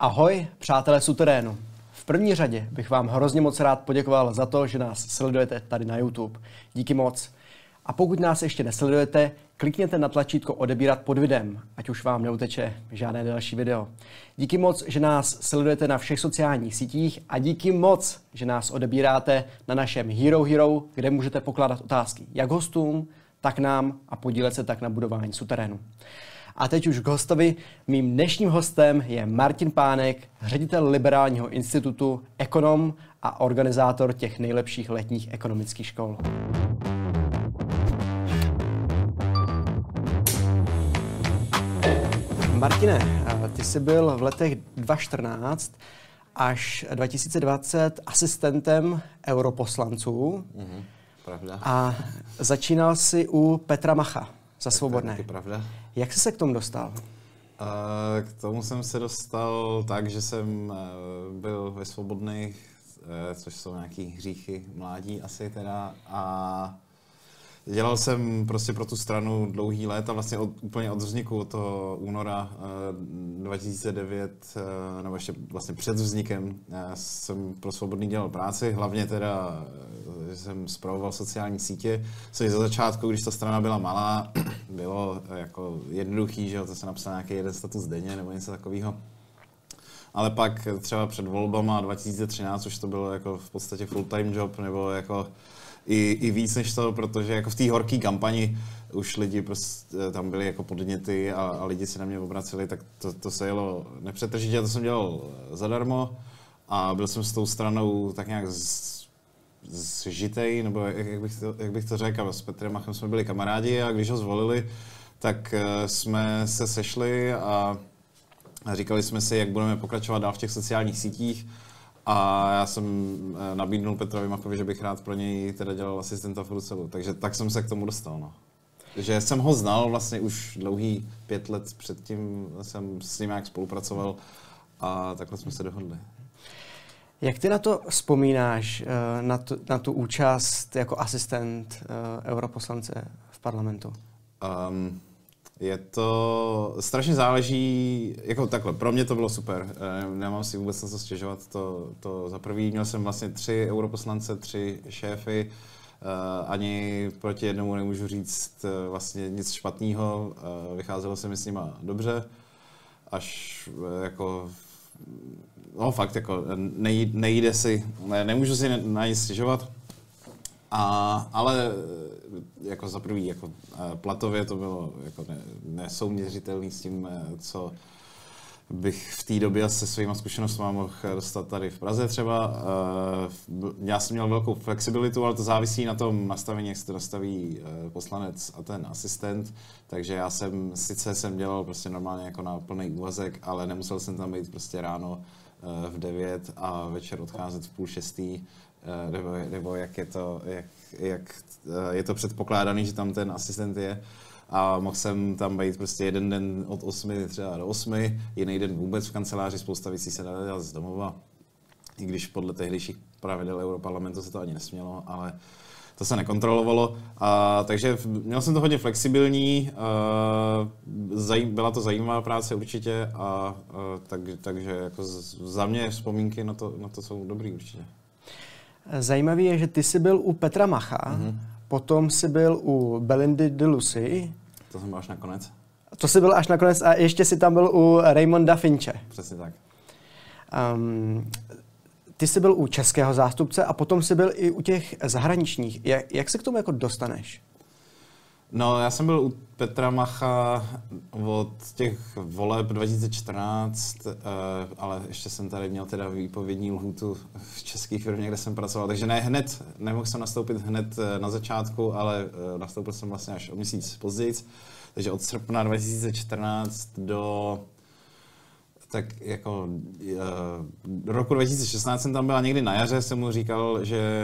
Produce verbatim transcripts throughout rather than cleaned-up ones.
Ahoj, přátelé suterénu. V první řadě bych vám hrozně moc rád poděkoval za to, že nás sledujete tady na YouTube. Díky moc. A pokud nás ještě nesledujete, klikněte na tlačítko odebírat pod videem, ať už vám neuteče žádné další video. Díky moc, že nás sledujete na všech sociálních sítích a díky moc, že nás odebíráte na našem Hero Hero, kde můžete pokládat otázky jak hostům, tak nám a podílet se tak na budování suterénu. A teď už k hostovi. Mým dnešním hostem je Martin Pánek, ředitel Liberálního institutu, ekonom a organizátor těch nejlepších letních ekonomických škol. Martine, ty jsi byl v letech dva tisíce čtrnáct až dva tisíce dvacet asistentem europoslanců. Mm-hmm, pravda. A začínal jsi u Petra Macha za Svobodné. To je pravda. Jak jsi se k tomu dostal? K tomu jsem se dostal tak, že jsem byl ve Svobodných, což jsou nějaký hříchy mládí asi teda, a dělal jsem prostě pro tu stranu dlouhý let a vlastně od, úplně od vzniku, od toho února dva tisíce devět, nebo ještě vlastně před vznikem, jsem pro Svobodný dělal práci, hlavně teda, že jsem spravoval sociální sítě, což za začátku, když ta strana byla malá, bylo jako jednoduchý, že jo, to se napsal nějaký jeden status denně nebo něco takového. Ale pak třeba před volbama dva tisíce třináct už to bylo jako v podstatě full-time job, nebo jako I, i víc než to, protože jako v té horké kampani už lidi prostě tam byli jako podněty a, a lidi se na mě obraceli, tak to, to se jelo nepřetržitě, to jsem dělal zadarmo a byl jsem s tou stranou tak nějak z, zžitej, nebo jak, jak, bych to, jak bych to řekl, s Petrem Machem jsme byli kamarádi a když ho zvolili, tak jsme se sešli a, a říkali jsme si, jak budeme pokračovat dál v těch sociálních sítích. A já jsem nabídnul Petrovi Machovi, že bych rád pro něj teda dělal asistenta v Bruselu, takže tak jsem se k tomu dostal, no. Že jsem ho znal vlastně už dlouhý pět let předtím, jsem s ním nějak spolupracoval a takhle jsme se dohodli. Jak ty na to vzpomínáš, na tu, na tu účast jako asistent europoslance v parlamentu? Um, Je to, strašně záleží, jako takhle, pro mě to bylo super, nemám si vůbec na co stěžovat, to, to za prvý, měl jsem vlastně tři europoslance, tři šéfy, ani proti jednomu nemůžu říct vlastně nic špatného, vycházelo se mi s nima dobře, až jako, no fakt, jako nejde, nejde si, ne, nemůžu si na nic stěžovat. A, ale jako za prvý, jako platově to bylo jako ne, nesouměřitelný s tím, co bych v té době se svýma zkušenostmi mohl dostat tady v Praze třeba. Já jsem měl velkou flexibilitu, ale to závisí na tom nastavení, jak se to nastaví poslanec a ten asistent. Takže já jsem, sice jsem dělal prostě normálně jako na plný úvazek, ale nemusel jsem tam být prostě ráno v devět a večer odcházet v půl šestý. Nebo, nebo jak, je to, jak, jak je to předpokládaný, že tam ten asistent je. A mohl jsem tam být prostě jeden den od osmi třeba do osmi, jiný den vůbec v kanceláři, spousta věcí se dala dělat z domova. I když podle tehdejších pravidel Europarlamentu se to ani nesmělo, ale to se nekontrolovalo. A, takže měl jsem to hodně flexibilní, a, byla to zajímavá práce určitě, a, a, tak, takže jako za mě vzpomínky na to, na to jsou dobrý určitě. Zajímavý je, že ty jsi byl u Petra Macha, mm-hmm. potom jsi byl u Belindy de Lucy. To jsem byl až nakonec. To jsi byl až nakonec a ještě jsi tam byl u Raymonda Finche. Přesně tak. Um, ty jsi byl u českého zástupce a potom jsi byl i u těch zahraničních. Jak, jak se k tomu jako dostaneš? No, já jsem byl u Petra Macha od těch voleb dva tisíce čtrnáct, ale ještě jsem tady měl teda výpovědní lhůtu v české firmě, kde jsem pracoval, takže ne hned, nemohl jsem nastoupit hned na začátku, ale nastoupil jsem vlastně až o měsíc později, takže od srpna dva tisíce čtrnáct do tak jako do roku dva tisíce šestnáct jsem tam byla někdy na jaře, jsem mu říkal, že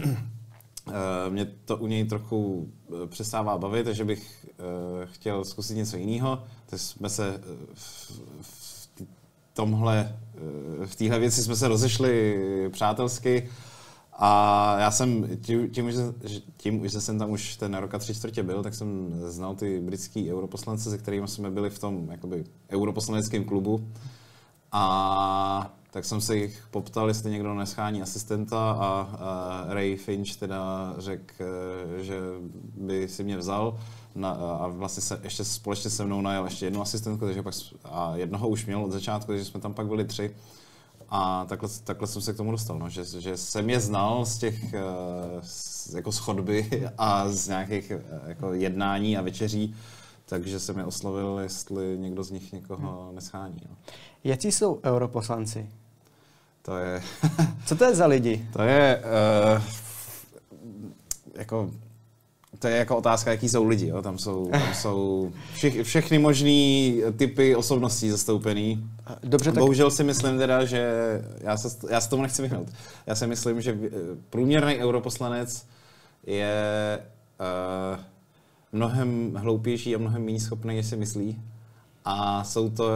mě to u něj trochu přestává bavit, takže bych chtěl zkusit něco jiného. Tak jsme se v, v tomhle, v téhle věci jsme se rozešli přátelsky a já jsem tím, tím, že, tím, že jsem tam už ten rok a tři čtvrtě byl, tak jsem znal ty britský europoslance, se kterými jsme byli v tom jakoby europoslaneckém klubu. A tak jsem se jich poptal, jestli někdo neschání asistenta a, a Ray Finch teda řekl, že by si mě vzal na, a vlastně se, ještě společně se mnou najel ještě jednu asistentku, takže pak a jednoho už měl od začátku, takže jsme tam pak byli tři. A takhle, takhle jsem se k tomu dostal, no, že, že jsem je znal z těch z, jako z chodby a z nějakých jako jednání a večeří, takže jsem je oslovil, jestli někdo z nich někoho neschání. No. Jaký jsou europoslanci? To je... Co to je za lidi? To je uh, jako... To je jako otázka, jaký jsou lidi. Jo? Tam jsou, tam jsou všech, všechny možný typy osobností zastoupený. Dobře, tak... Bohužel si myslím teda, že já se, já se tomu nechci vyhnout. Já si myslím, že průměrný europoslanec je uh, mnohem hloupější a mnohem méně schopný, než si myslí. A jsou to,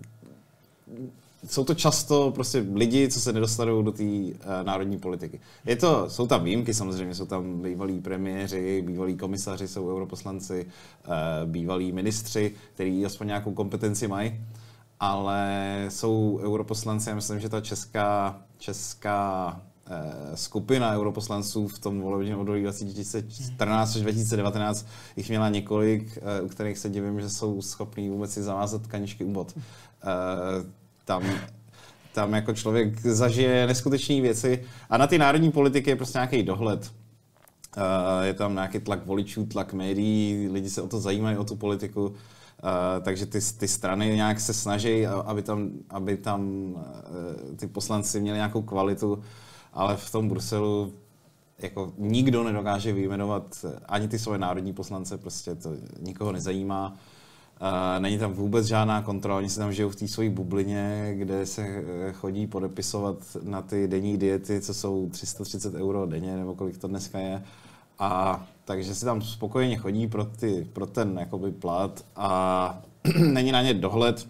jsou to často prostě lidi, co se nedostanou do té uh, národní politiky. Je to, jsou tam výjimky samozřejmě, jsou tam bývalí premiéři, bývalí komisaři, jsou europoslanci, uh, bývalí ministři, kteří aspoň nějakou kompetenci mají. Ale jsou europoslanci, já myslím, že ta česká, česká eh, skupina europoslanců v tom volebním období dva tisíce čtrnáct až dva tisíce devatenáct jich měla několik, eh, u kterých se divím, že jsou schopní vůbec si zavázat kaničky u bod. Eh, tam, tam jako člověk zažije neskutečné věci a na ty národní politiky je prostě nějaký dohled. Eh, je tam nějaký tlak voličů, tlak médií, lidi se o to zajímají, o tu politiku. Uh, takže ty, ty strany nějak se snaží, aby tam, aby tam uh, ty poslanci měli nějakou kvalitu, ale v tom Bruselu jako nikdo nedokáže vyjmenovat ani ty svoje národní poslance, prostě to nikoho nezajímá. Uh, není tam vůbec žádná kontrola, oni si tam žijou v té své bublině, kde se chodí podepisovat na ty denní diety, co jsou tři sta třicet euro denně, nebo kolik to dneska je. A takže si tam spokojeně chodí pro, ty, pro ten jakoby plat a není na ně dohled.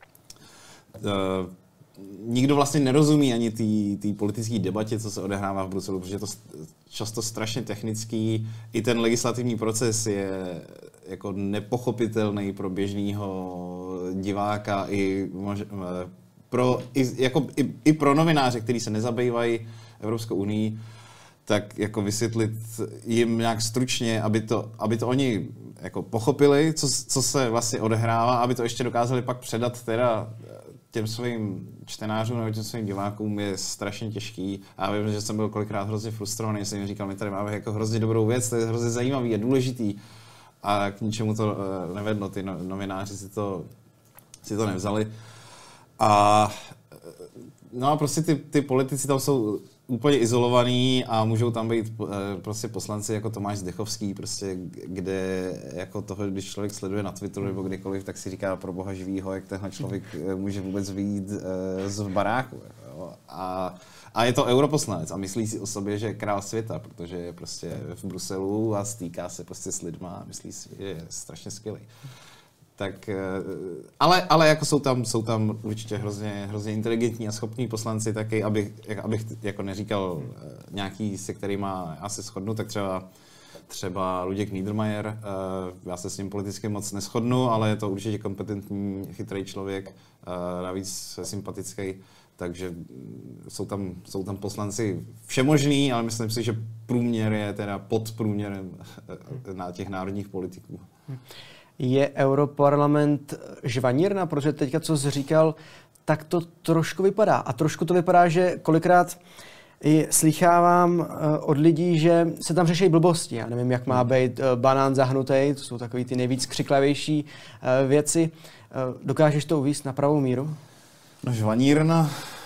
E, nikdo vlastně nerozumí ani té politické debatě, co se odehrává v Bruselu, protože je to často strašně technický. I ten legislativní proces je jako nepochopitelný pro běžného diváka i, mož, pro, i, jako, i, i pro novináře, kteří se nezabývají Evropskou unii, tak jako vysvětlit jim nějak stručně, aby to, aby to oni jako pochopili, co, co se vlastně odehrává, aby to ještě dokázali pak předat teda těm svým čtenářům nebo těm svým divákům, je strašně těžký. A já vím, že jsem byl kolikrát hrozně frustrovaný, jsem jim říkal, my tady máme jako hrozně dobrou věc, to je hrozně zajímavý a důležitý. A k ničemu to nevedlo, ty novináři si to, si to nevzali. A no a prostě ty, ty politici tam jsou úplně izolovaný a můžou tam být prostě poslanci jako Tomáš Zdechovský, prostě, kde jako toho, když člověk sleduje na Twitteru nebo kdekoliv, tak si říká pro boha živýho, jak tenhle člověk může vůbec vyjít z baráku. Jo. A, a je to europoslanec a myslí si o sobě, že je král světa, protože je prostě v Bruselu a stýká se prostě s lidma a myslí si, že je strašně skvělý. Tak, ale, ale jako jsou tam, jsou tam určitě hrozně, hrozně inteligentní a schopní poslanci taky, abych, abych jako neříkal nějaký, se kterýma já se shodnu, tak třeba, třeba Luděk Niedermayer, já se s ním politicky moc neshodnu, ale je to určitě kompetentní, chytrý člověk, navíc sympatický, takže jsou tam, jsou tam poslanci všemožný, ale myslím si, že průměr je teda pod průměrem na těch národních politiků. Je europarlament žvanírna, protože teďka, co jsi říkal, tak to trošku vypadá. A trošku to vypadá, že kolikrát slýchávám od lidí, že se tam řeší blbosti. Já nevím, jak má být banán zahnutý, to jsou takový ty nejvíc křiklavější věci. Dokážeš to uvést na pravou míru? No žvanírna,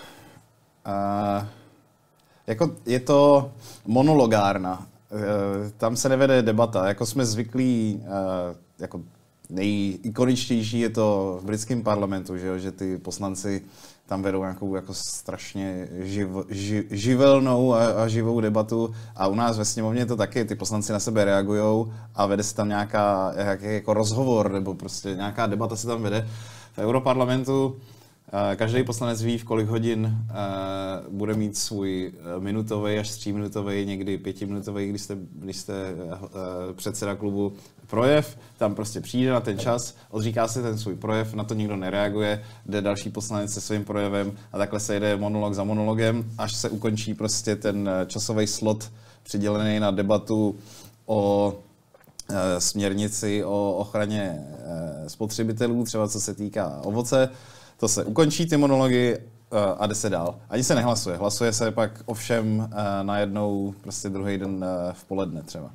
uh, jako je to monologárna. Uh, tam se nevede debata. Jako jsme zvyklí, uh, jako nejikoničtější je to v britském parlamentu, že, jo? Že ty poslanci tam vedou nějakou jako strašně živ, ži, živelnou a, a živou debatu a u nás ve sněmovně to taky, ty poslanci na sebe reagujou a vede se tam nějaká, nějaký jako rozhovor nebo prostě nějaká debata se tam vede. V europarlamentu Každý poslanec ví, v kolik hodin bude mít svůj minutový až tříminutový, někdy pětiminutový, když jste, když jste předseda klubu, projev. Tam prostě přijde na ten čas, odříká si ten svůj projev, na to nikdo nereaguje, jde další poslanec se svým projevem a takhle se jede monolog za monologem, až se ukončí prostě ten časový slot přidělený na debatu o směrnici o ochraně spotřebitelů, třeba co se týká ovoce. To se ukončí ty monology a jde se dál. Ani se nehlasuje. Hlasuje se pak ovšem najednou prostě druhý den v poledne třeba.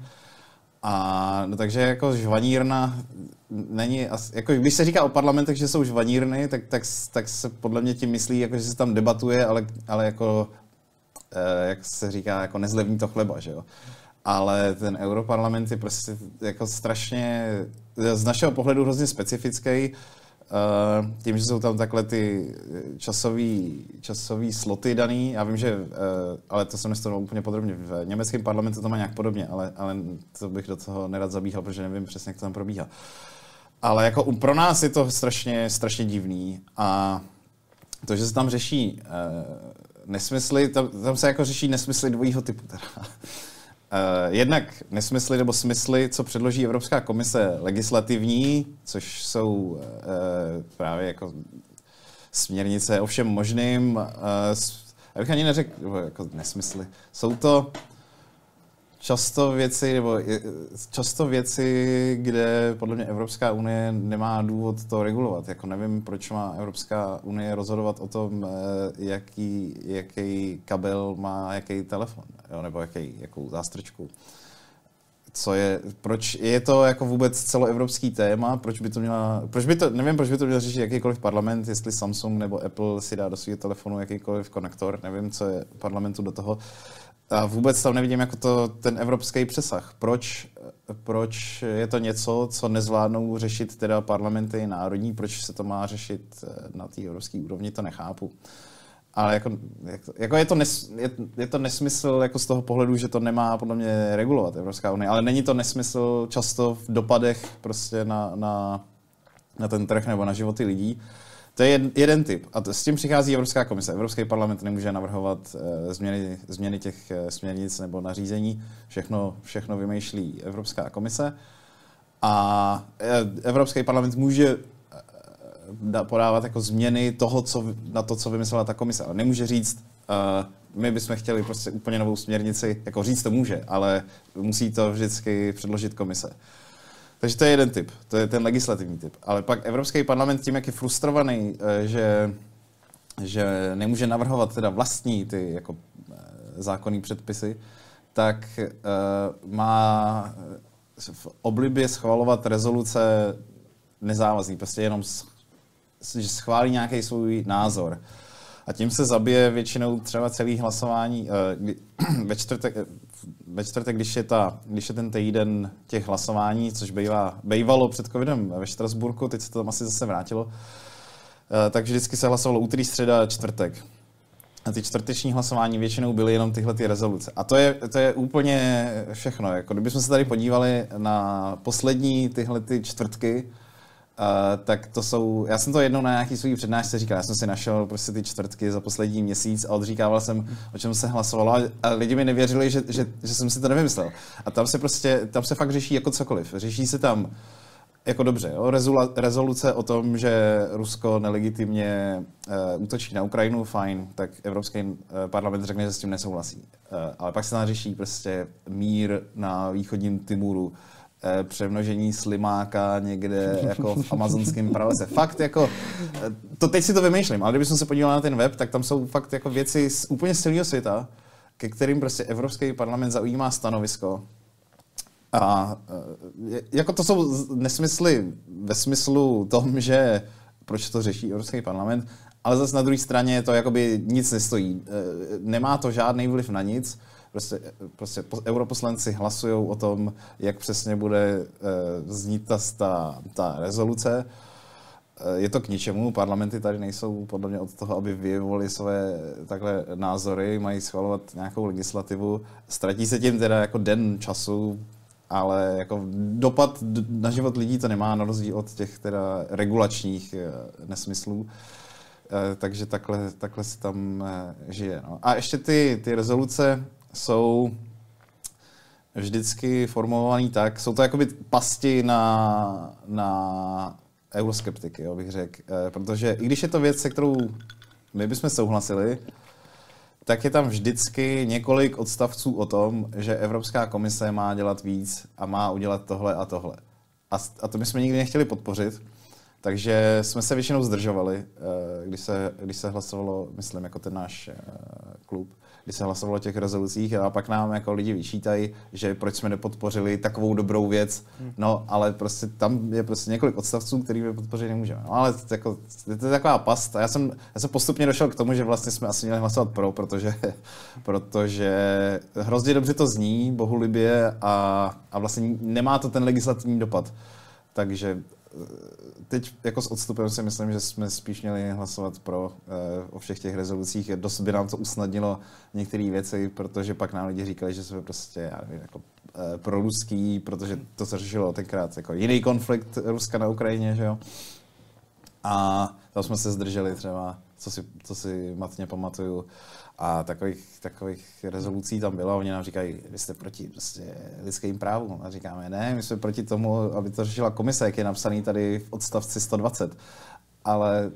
A no, takže jako žvanírna není, jako když se říká o parlamentech, že jsou žvanírny, tak, tak, tak se podle mě tím myslí, jako, že se tam debatuje, ale, ale jako, jak se říká, jako nezlevní to chleba, že jo. Ale ten europarlament je prostě jako strašně, z našeho pohledu hrozně specifický, tím, že jsou tam takhle ty časový, časový sloty daný. Já vím, že, ale to jsem nestudoval úplně podrobně, v německém parlamentu to má nějak podobně, ale, ale to bych do toho nerad zabíhal, protože nevím přesně, jak to tam probíhá. Ale jako pro nás je to strašně, strašně divný a to, že se tam řeší nesmysly, tam, tam se jako řeší nesmysly dvojího typu teda. Uh, jednak nesmysly nebo smysly, co předloží Evropská komise legislativní, což jsou uh, právě jako směrnice o všem možným. Uh, já bych ani neřekl, jako nesmysly. Jsou to často věci, nebo často věci, kde podle mě Evropská unie nemá důvod to regulovat. Jako nevím, proč má Evropská unie rozhodovat o tom, jaký, jaký kabel má jaký telefon, jo, nebo jaký, jakou zástrčku. Co je, proč je to jako vůbec celoevropský téma, proč by to měla, proč by to, nevím, proč by to měl řešit jakýkoliv parlament, jestli Samsung nebo Apple si dá do svého telefonu jakýkoliv konektor, nevím, co je parlamentu do toho. A vůbec tam nevidím jako to, ten evropský přesah. Proč, proč je to něco, co nezvládnou řešit teda parlamenty národní, proč se to má řešit na té evropské úrovni, to nechápu. Ale jako, jako je, to nes, je, je to nesmysl jako z toho pohledu, že to nemá podle mě regulovat Evropská unie, ale není to nesmysl často v dopadech prostě na, na, na ten trh nebo na životy lidí. To je jeden typ. A to, s tím přichází Evropská komise. Evropský parlament nemůže navrhovat uh, změny, změny těch uh, směrnic nebo nařízení. Všechno, všechno vymýšlí Evropská komise. A uh, Evropský parlament může uh, da, podávat jako změny toho, co, na to, co vymyslela ta komise. Ale nemůže říct, uh, my bychom chtěli prostě úplně novou směrnici. Jako říct to může, ale musí to vždycky předložit komise. Takže to je jeden typ, to je ten legislativní typ. Ale pak Evropský parlament tím, jak je frustrovaný, že, že nemůže navrhovat teda vlastní ty jako zákonní předpisy, tak uh, má v oblibě schvalovat rezoluce nezávazný, prostě jenom že schválí nějaký svůj názor. A tím se zabije většinou třeba celý hlasování. Ve čtvrtek, ve čtvrtek když, je ta, když je ten týden těch hlasování, což bývá, bývalo před covidem ve Štrasburku, teď se to tam asi zase vrátilo, tak vždycky se hlasovalo úterý, středa a čtvrtek. A ty čtvrteční hlasování většinou byly jenom tyhle ty rezoluce. A to je, to je úplně všechno. Jako kdybychom se tady podívali na poslední tyhle ty čtvrtky, Uh, tak to jsou, já jsem to jednou na nějaký svůj přednášce říkal, já jsem si našel prostě ty čtvrtky za poslední měsíc a odříkával jsem, o čem se hlasovalo a, a lidi mi nevěřili, že, že, že jsem si to nevymyslel. A tam se prostě, tam se fakt řeší jako cokoliv. Řeší se tam jako dobře, jo, rezula, rezoluce o tom, že Rusko nelegitimně uh, útočí na Ukrajinu, fajn, tak Evropský uh, parlament řekne, že s tím nesouhlasí. Uh, ale pak se tam řeší prostě mír na východním Timuru, přemnožení slimáka někde jako v amazonském pralese. Fakt jako, to teď si to vymýšlím, ale kdybychom se podívali na ten web, tak tam jsou fakt jako věci z úplně z celého světa, ke kterým prostě Evropský parlament zaujímá stanovisko. A jako to jsou nesmysly ve smyslu tom, že proč to řeší Evropský parlament, ale zase na druhé straně to jakoby nic nestojí. Nemá to žádný vliv na nic. Prostě, prostě europoslanci hlasují o tom, jak přesně bude uh, znít ta, ta, ta rezoluce. Uh, je to k ničemu, parlamenty tady nejsou podle mě od toho, aby vyjevovali své takhle názory, mají schvalovat nějakou legislativu. Ztratí se tím teda jako den času, ale jako dopad na život lidí to nemá, na rozdíl od těch teda regulačních uh, nesmyslů. takže takhle, takhle se tam žije. No. A ještě ty, ty rezoluce jsou vždycky formulovaný tak, jsou to jakoby pasti na, na euroskeptiky, jo, bych řekl. Protože i když je to věc, se kterou my bychom souhlasili, tak je tam vždycky několik odstavců o tom, že Evropská komise má dělat víc a má udělat tohle a tohle. A, a to my jsme nikdy nechtěli podpořit, takže jsme se většinou zdržovali, když se, když se hlasovalo, myslím, jako ten náš klub, když se hlasovalo o těch rezolucích a pak nám jako lidi vyčítají, že proč jsme nepodpořili takovou dobrou věc, no ale prostě tam je prostě několik odstavců, který my podpořit nemůžeme. No ale to, jako, to je taková past a já jsem, já jsem postupně došel k tomu, že vlastně jsme asi měli hlasovat pro, protože, protože hrozně dobře to zní, bohulibě a, a vlastně nemá to ten legislativní dopad. Takže teď jako s odstupem si myslím, že jsme spíš měli hlasovat pro eh, o všech těch rezolucích. Dost by nám to usnadnilo některé věci, protože pak nám lidi říkali, že jsme prostě, já nevím, jako eh, proruský, protože to se řešilo tenkrát jako jiný konflikt Ruska na Ukrajině, že jo. A tam jsme se zdrželi třeba, co si, co si matně pamatuju. A takových, takových rezolucí tam bylo a oni nám říkají, vy jste proti prostě lidským právům. A říkáme, ne, my jsme proti tomu, aby to řešila komise, jak je napsaný tady v odstavci sto dvacet. Ale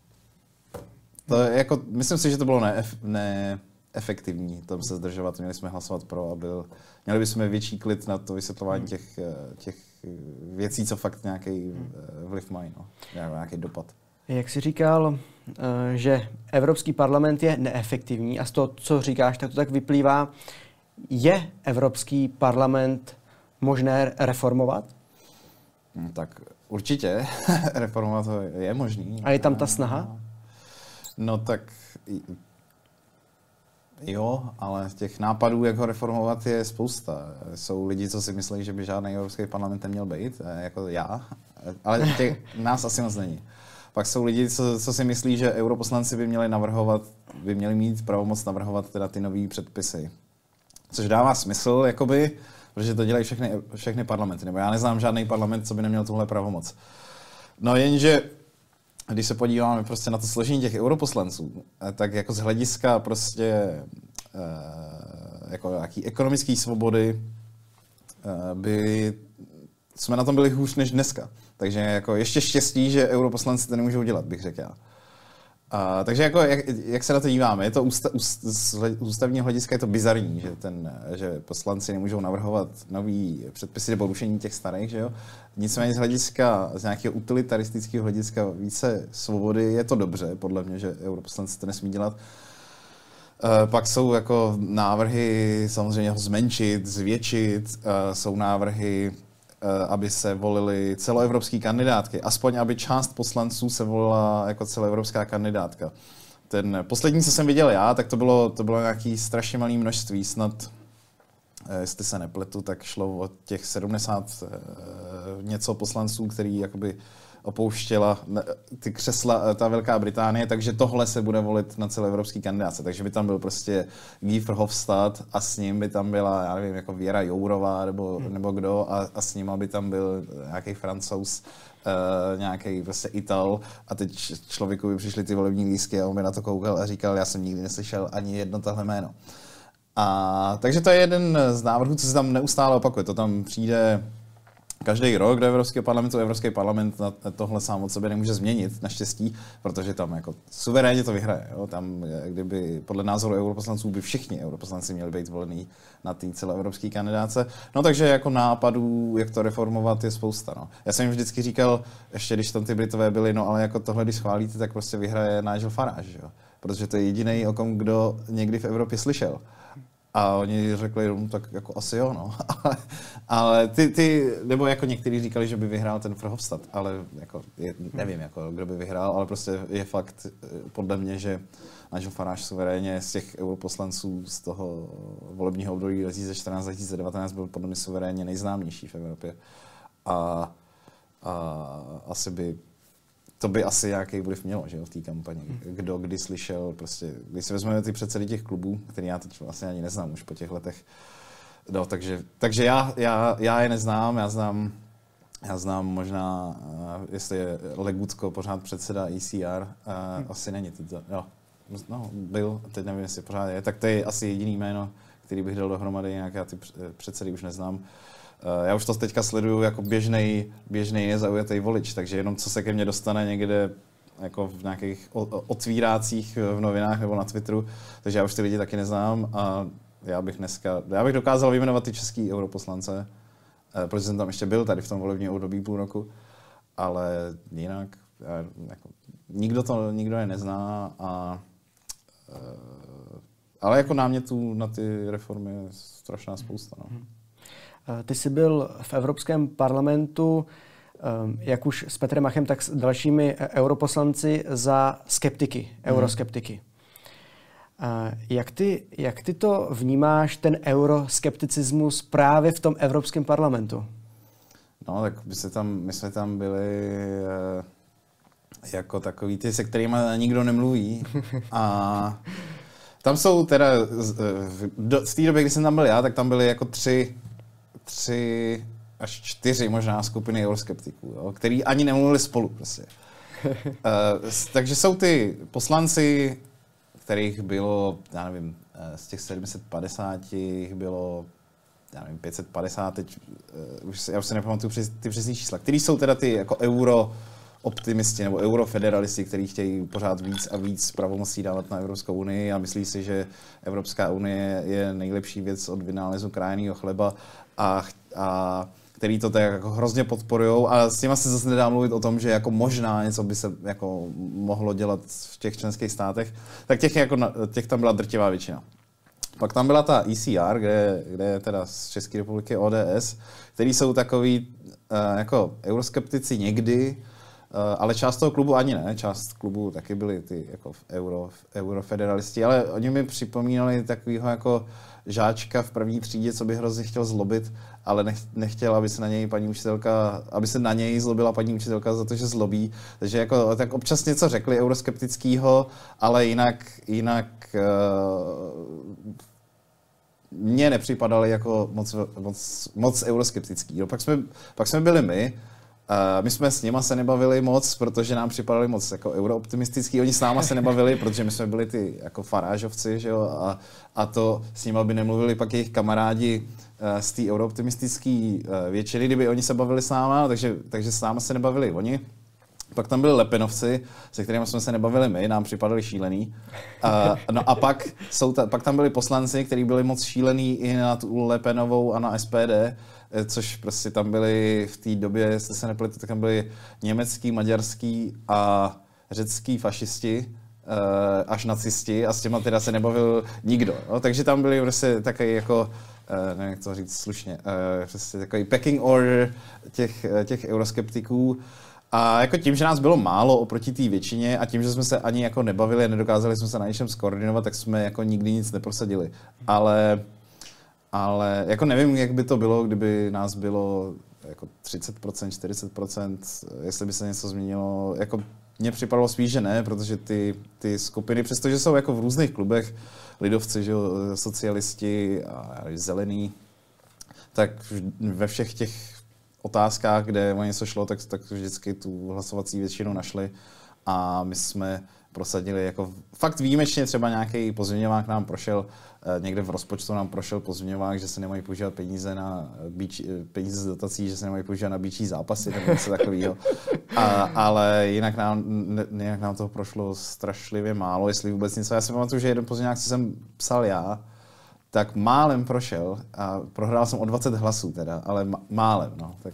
to je jako, myslím si, že to bylo neef, neefektivní tam se zdržovat. Měli jsme hlasovat pro a byl, měli bychom větší klid na to vysvětlování těch, těch věcí, co fakt nějaký vliv mají, no, nějaký dopad. Jak jsi říkal, že Evropský parlament je neefektivní a z toho, co říkáš, tak to tak vyplývá. Je Evropský parlament možné reformovat? No, tak určitě reformovat je možný. A je tam ta snaha? No tak jo, ale těch nápadů, jak ho reformovat, je spousta. Jsou lidi, co si myslí, že by žádný Evropský parlament neměl být, jako já, ale těch, nás asi moc není. Pak jsou lidi, co, co si myslí, že europoslanci by měli navrhovat, by měli mít pravomoc navrhovat teda ty nový předpisy. Což dává smysl, jakoby, protože to dělají všechny, všechny parlamenty. Nebo já neznám žádný parlament, co by neměl tuhle pravomoc. No jenže, když se podíváme prostě na to složení těch europoslanců, tak jako z hlediska prostě jako nějaký ekonomické svobody by jsme na tom byli hůř než dneska. Takže jako ještě štěstí, že europoslanci to nemůžou dělat, bych řekl já. A, takže jako, jak, jak se na to díváme, je to ústa, úst, z ústavního hlediska je to bizarní, že, ten, že poslanci nemůžou navrhovat nový předpisy nebo rušení těch starých, že jo. Nicméně z hlediska, z nějakého utilitaristického hlediska více svobody je to dobře, podle mě, že europoslanci to nesmí dělat. E, pak jsou jako návrhy samozřejmě ho zmenšit, zvětšit, e, jsou návrhy, aby se volily celoevropské kandidátky. Aspoň, aby část poslanců se volila jako celoevropská kandidátka. Ten poslední, co jsem viděl já, tak to bylo, to bylo nějaký strašně malé množství. Snad, jestli se nepletu, tak šlo o těch sedmdesát něco poslanců, který jakoby opouštěla ty křesla ta Velká Británie, takže tohle se bude volit na celoevropský kandidáce. Takže by tam byl prostě Guy Verhofstadt a s ním by tam byla, já nevím, jako Věra Jourová nebo, hmm. nebo kdo a, a s ním by tam byl nějaký Francouz, uh, nějaký prostě Ital a teď člověku by přišly ty volební lístky a on by na to koukal a říkal, já jsem nikdy neslyšel ani jedno tahle jméno. A takže to je jeden z návrhů, co se tam neustále opakuje. To tam přijde každý rok do Evropského parlamentu. Evropský parlament na tohle sám od sebe nemůže změnit, naštěstí, protože tam jako suverénně to vyhraje. Jo? Tam, kdyby podle názoru europoslanců by všichni europoslanci měli být zvolení na té celoevropské kandidáce. No takže jako nápadů, jak to reformovat, je spousta. No. Já jsem jim vždycky říkal, ještě když tam ty Britové byli, no ale jako tohle, když schválíte, tak prostě vyhraje Nigel Farage, jo? Protože to je jediný, o kom kdo někdy v Evropě slyšel. A oni řekli, no, tak jako asi jo, no. Ale ty, ty, nebo jako někteří říkali, že by vyhrál ten Verhofstadt, ale jako, je, nevím, jako, kdo by vyhrál, ale prostě je fakt podle mě, že Nigel Farage suverénně z těch europoslanců z toho volebního období dva tisíce čtrnáct dva tisíce devatenáct byl podle mě suverénně nejznámější v Evropě. A, a asi by to by asi nějaký vliv mělo, že jo, v té kampani. Kdo kdy slyšel, prostě, když si vezmeme ty předsedy těch klubů, který já teď vlastně ani neznám už po těch letech, no, takže, takže já, já, já je neznám, já znám Já znám možná, jestli je Legutko pořád předseda E C R, hmm. asi není teď, jo, no, byl, teď nevím, jestli pořád je, tak to je asi jediný jméno, který bych dal dohromady, jinak já ty předsedy už neznám. Já už to teďka sleduju jako běžnej, běžnej nezaujatý volič, takže jenom co se ke mně dostane někde jako v nějakých otvírácích v novinách nebo na Twitteru, takže já už ty lidi taky neznám a já bych dneska, já bych dokázal vyjmenovat ty český europoslance, protože jsem tam ještě byl tady v tom volebním období půl roku, ale jinak jako, nikdo to nikdo je nezná a ale jako námětů na ty reformy je strašná spousta. No. Ty jsi byl v Evropském parlamentu, jak už s Petrem Machem, tak s dalšími europoslanci za skeptiky, hmm. euroskeptiky. Jak ty, jak ty to vnímáš, ten euroskepticismus právě v tom Evropském parlamentu? No, tak my jsme tam, my jsme tam byli jako takový ty, se kterými nikdo nemluví. A tam jsou teda, z té doby, kdy jsem tam byl já, tak tam byly jako tři, tři až čtyři možná skupiny euroskeptiků, jo, který ani nemluvili spolu prostě. uh, takže jsou ty poslanci, kterých bylo, já nevím, z těch sedm set padesát jich bylo, já nevím, pět set padesát, teď, uh, už se, já už se nepamatuju přes, ty přesné čísla, který jsou teda ty jako euro optimisti nebo eurofederalisti, kteří chtějí pořád víc a víc pravomocí dávat na Evropskou unii a myslí si, že Evropská unie je nejlepší věc od vynálezu krajného chleba a, a který to tak jako hrozně podporujou a s těma se zase nedá mluvit o tom, že jako možná něco by se jako mohlo dělat v těch členských státech, tak těch, jako, těch tam byla drtivá většina. Pak tam byla ta E C R, kde, kde je teda z České republiky O D S, který jsou takový uh, jako euroskeptici někdy, uh, ale část toho klubu ani ne, část klubu taky byli ty jako euro, eurofederalisti, ale oni mi připomínali takovýho jako žáčka v první třídě, co by hrozně chtěl zlobit, ale nech, nechtěl, aby se na něj paní učitelka, aby se na něj zlobila paní učitelka za to, že zlobí. Takže jako tak občas něco řekli euroskeptického, ale jinak, jinak uh, mně nepřipadali jako moc, moc, moc euroskeptický. No, pak, jsme, pak jsme byli my, uh, my jsme s nima se nebavili moc, protože nám připadali moc jako eurooptimistický. Oni s náma se nebavili, protože my jsme byli ty jako farážovci, že jo, a, a to s nima by nemluvili pak jejich kamarádi uh, z té eurooptimistické uh, většiny, kdyby oni se bavili s náma, takže, takže s náma se nebavili oni. Pak tam byli Lepenovci, se kterými jsme se nebavili my, nám připadali šílený. Uh, no a pak, jsou ta, pak tam byli poslanci, kteří byli moc šílený i na tu Lepenovou a na S P D, což prostě tam byli v té době, jestli se nepletu, tak tam byli německý, maďarský a řecký fašisti, uh, až nacisti a s těma teda se nebavil nikdo. No, takže tam byli prostě takový jako, uh, nevím, jak to říct slušně, uh, prostě takový pecking order těch, těch euroskeptiků. A jako tím, že nás bylo málo oproti té většině a tím, že jsme se ani jako nebavili a nedokázali jsme se na něčem skoordinovat, tak jsme jako nikdy nic neprosadili. Ale, ale jako nevím, jak by to bylo, kdyby nás bylo jako třicet procent, čtyřicet procent, jestli by se něco změnilo. Jako mně připadalo spíš, že ne, protože ty, ty skupiny, přestože jsou jako v různých klubech, lidovci, že, socialisti a zelení, tak ve všech těch otázkách, kde o něco šlo, tak, tak vždycky tu hlasovací většinu našli a my jsme prosadili jako fakt výjimečně třeba nějaký pozměňovák nám prošel, někde v rozpočtu nám prošel pozměňovák, že se nemají používat peníze na beach, peníze z dotací, že se nemají používat na beachí zápasy nebo něco takového. A, ale jinak nám, ne, jinak nám toho prošlo strašlivě málo, jestli vůbec něco. Já si pamatuju, že jeden pozměňovák, co jsem psal já, tak málem prošel a prohrál jsem o dvacet hlasů teda, ale málem, no. Tak.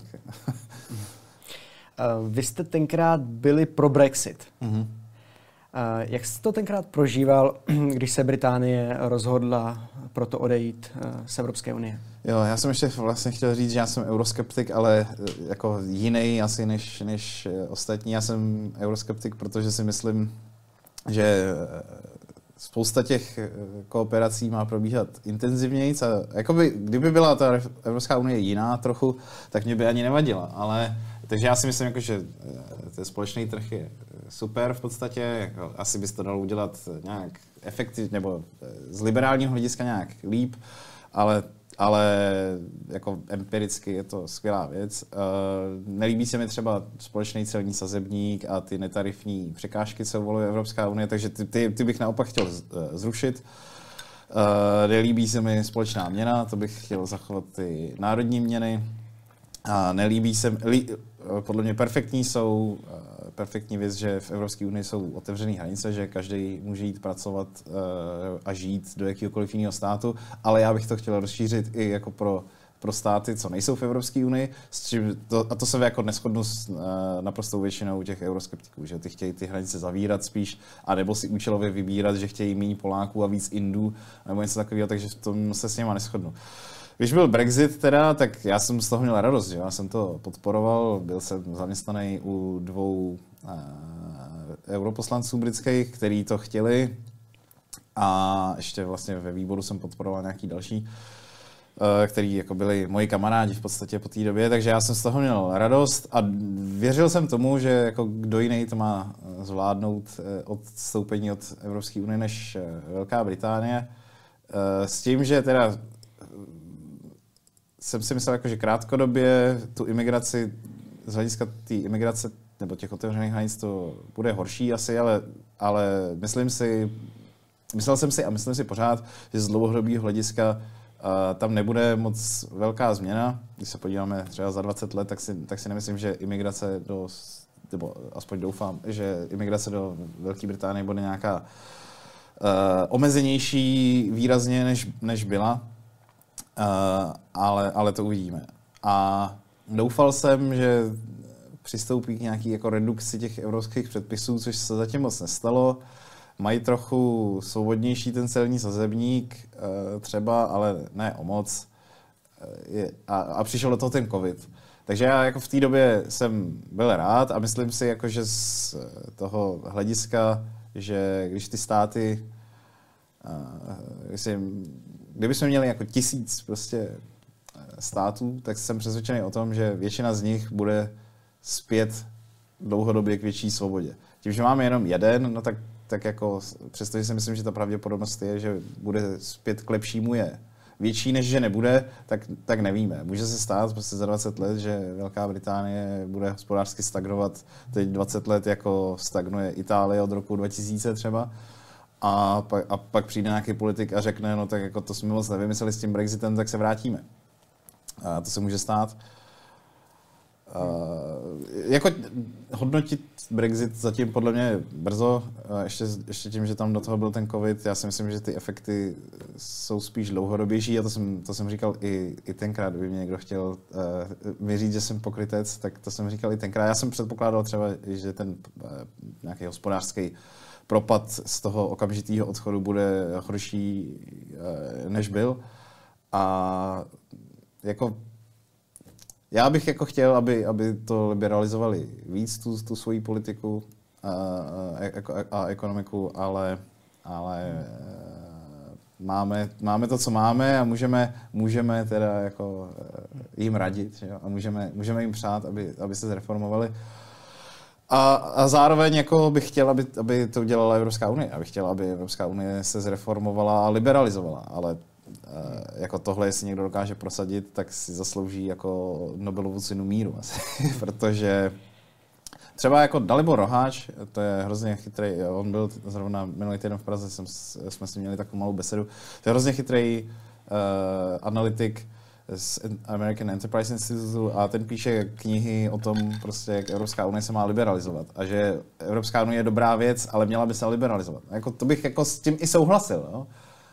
Vy jste tenkrát byli pro Brexit. Mm-hmm. Jak jste to tenkrát prožíval, když se Británie rozhodla proto odejít z Evropské unie? Jo, já jsem ještě vlastně chtěl říct, že já jsem euroskeptik, ale jako jiný asi než, než ostatní. Já jsem euroskeptik, protože si myslím, že spousta těch kooperací má probíhat intenzivněji. Jakoby, kdyby byla ta Evropská unie jiná trochu, tak mě by ani nevadila. Ale, takže já si myslím, jako, že ten společný trh je super v podstatě. Jako, asi bys to dalo udělat nějak efektivně, nebo z liberálního hlediska nějak líp. Ale, ale jako empiricky je to skvělá věc. Nelíbí se mi třeba společný celní sazebník a ty netarifní překážky, co uvoluje Evropská unie, takže ty, ty, ty bych naopak chtěl zrušit. Nelíbí se mi společná měna, to bych chtěl zachovat ty národní měny. A nelíbí se, lí, podle mě perfektní jsou, perfektní věc, že v Evropské unii jsou otevřené hranice, že každý může jít pracovat a žít do jakéhokoliv jiného státu, ale já bych to chtěl rozšířit i jako pro, pro státy, co nejsou v Evropské unii, s čím to, a to se jako neshodnu s naprostou většinou těch euroskeptiků, že ty chtějí ty hranice zavírat spíš, anebo si účelově vybírat, že chtějí méně Poláků a víc Indů, nebo něco takového, takže v tom se s něma neshodnu. Když byl Brexit teda, tak já jsem z toho měl radost, že já jsem to podporoval, byl jsem zaměstnaný u dvou uh, europoslanců britských, kteří to chtěli a ještě vlastně ve výboru jsem podporoval nějaký další, uh, který jako byli moji kamarádi v podstatě po té době, takže já jsem z toho měl radost a věřil jsem tomu, že jako kdo jiný to má zvládnout uh, odstoupení od Evropské unie než uh, Velká Británie, uh, s tím, že teda jsem si myslel, jako, že krátkodobě tu imigraci, z hlediska té imigrace nebo těch otevřených hranic to bude horší asi, ale, ale myslím si, myslel jsem si a myslím si pořád, že z dlouhodobého hlediska uh, tam nebude moc velká změna. Když se podíváme třeba za dvacet let, tak si, tak si nemyslím, že imigrace do, nebo aspoň doufám, že imigrace do Velké Británie bude nějaká uh, omezenější výrazně, než, než byla. Uh, ale, ale to uvidíme. A doufal jsem, že přistoupí k nějaký jako redukci těch evropských předpisů, což se zatím moc nestalo. Mají trochu svobodnější ten celní sazebník uh, třeba, ale ne o moc. Uh, je, a, a přišel do toho ten covid. Takže já jako v té době jsem byl rád a myslím si, jako, že z toho hlediska, že když ty státy uh, jestli, kdybychom měli jako tisíc prostě států, tak jsem přesvědčený o tom, že většina z nich bude zpět dlouhodobě k větší svobodě. Tím, že máme jenom jeden, no tak, tak jako, přestože si myslím, že ta pravděpodobnost je, že bude zpět k lepšímu je větší, než že nebude, tak, tak nevíme. Může se stát prostě za dvacet let, že Velká Británie bude hospodářsky stagnovat teď dvacet let, jako stagnuje Itálie od roku dva tisíce třeba. A pak, a pak přijde nějaký politik a řekne, no tak jako to jsme moc nevymysleli s tím Brexitem, tak se vrátíme. A to se může stát. A jako hodnotit Brexit zatím podle mě brzo, ještě, ještě tím, že tam do toho byl ten covid, já si myslím, že ty efekty jsou spíš dlouhodobější a to jsem, to jsem říkal i, i tenkrát, kdyby mě někdo chtěl uh, mi říct, že jsem pokrytec, tak to jsem říkal i tenkrát. Já jsem předpokládal třeba, že ten uh, nějaký hospodářský propad z toho okamžitého odchodu bude horší, než byl. A jako já bych jako chtěl, aby, aby to liberalizovali víc, tu, tu svoji politiku a, a, a ekonomiku, ale, ale máme, máme to, co máme a můžeme, můžeme teda jako jim radit, jo? A můžeme, můžeme jim přát, aby, aby se zreformovali. A, a zároveň jako bych chtěl, aby, aby to udělala Evropská unie. Abych chtěl, aby Evropská unie se zreformovala a liberalizovala. Ale e, jako tohle, jestli někdo dokáže prosadit, tak si zaslouží jako Nobelovu cenu míru. Asi. Protože třeba jako Dalibor Roháč, to je hrozně chytrý, on byl zrovna minulý týden v Praze, jsem, jsme si měli takovou malou besedu. To je hrozně chytrý uh, analytik z American Enterprise Institute a ten píše knihy o tom, prostě, jak Evropská unie se má liberalizovat a že Evropská unie je dobrá věc, ale měla by se liberalizovat. Jako, to bych jako s tím i souhlasil, jo?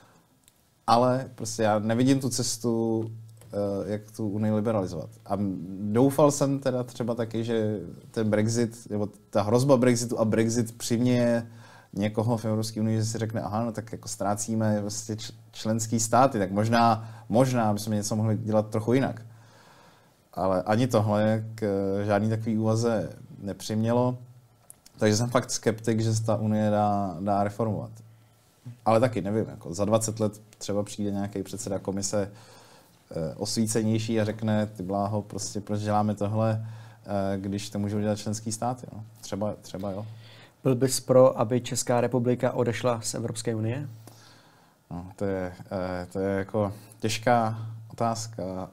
Ale prostě já nevidím tu cestu, jak tu unii liberalizovat. A doufal jsem teda třeba taky, že ten Brexit, nebo ta hrozba Brexitu a Brexit přiměje někoho v Evropské unii, že si řekne, aha, no tak jako ztrácíme vlastně členský státy, tak možná, možná bychom něco mohli dělat trochu jinak. Ale ani tohle k žádný takový úvaze nepřimělo, takže jsem fakt skeptik, že se ta unie dá, dá reformovat. Ale taky nevím, jako za dvacet let třeba přijde nějaký předseda komise eh, osvícenější a řekne, ty bláho, prostě proč děláme tohle, eh, když to můžou dělat členský státy. No. Třeba, třeba jo. Byl bys pro, aby Česká republika odešla z Evropské unie? No, to je, eh, to je jako těžká otázka.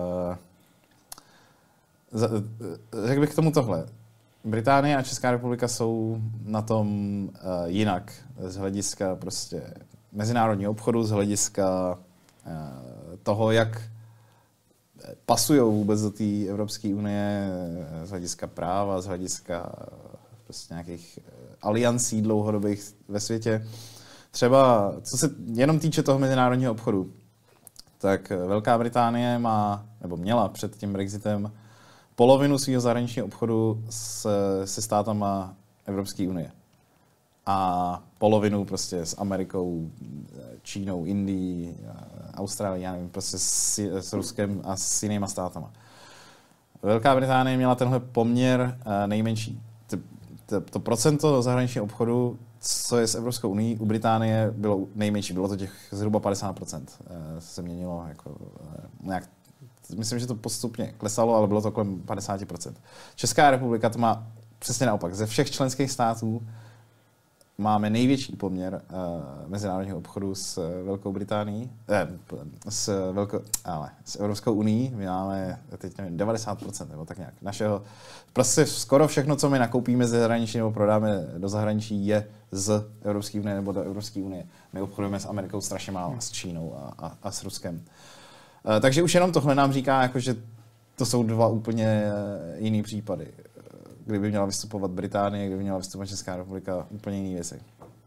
Řekl bych k tomu tohle. Británie a Česká republika jsou na tom jinak z hlediska prostě mezinárodního obchodu, z hlediska toho, jak pasují vůbec do té Evropské unie, z hlediska práva, z hlediska prostě nějakých aliancí dlouhodobých ve světě. Třeba, co se jenom týče toho mezinárodního obchodu, tak Velká Británie má, nebo měla před tím Brexitem polovinu svého zahraničního obchodu s, se státama Evropské unie. A polovinu prostě s Amerikou, Čínou, Indií, Austrálií, já nevím, prostě s, s Ruskem a s jinýma státama. Velká Británie měla tenhle poměr nejmenší. To, to procento zahraničního obchodu, co je s Evropskou unií, u Británie bylo nejmenší. Bylo to těch zhruba padesát procent. Se měnilo jako nějak. Myslím, že to postupně klesalo, ale bylo to kolem padesát procent. Česká republika to má přesně naopak. Ze všech členských států máme největší poměr uh, mezinárodního obchodu s Velkou Británií, eh, s, Velko, ale, s Evropskou unií. My máme teď nevím, devadesát procent nebo tak nějak. Našeho, prostě skoro všechno, co my nakoupíme ze zahraničí nebo prodáme do zahraničí, je z Evropské unie nebo do Evropské unie. My obchodujeme s Amerikou strašně málo, s Čínou a, a, a s Ruskem. Uh, takže už jenom tohle nám říká, jako, že to jsou dva úplně jiný případy. Kdyby měla vystupovat Británie, kdyby měla vystupovat Česká republika, úplně jiné věci.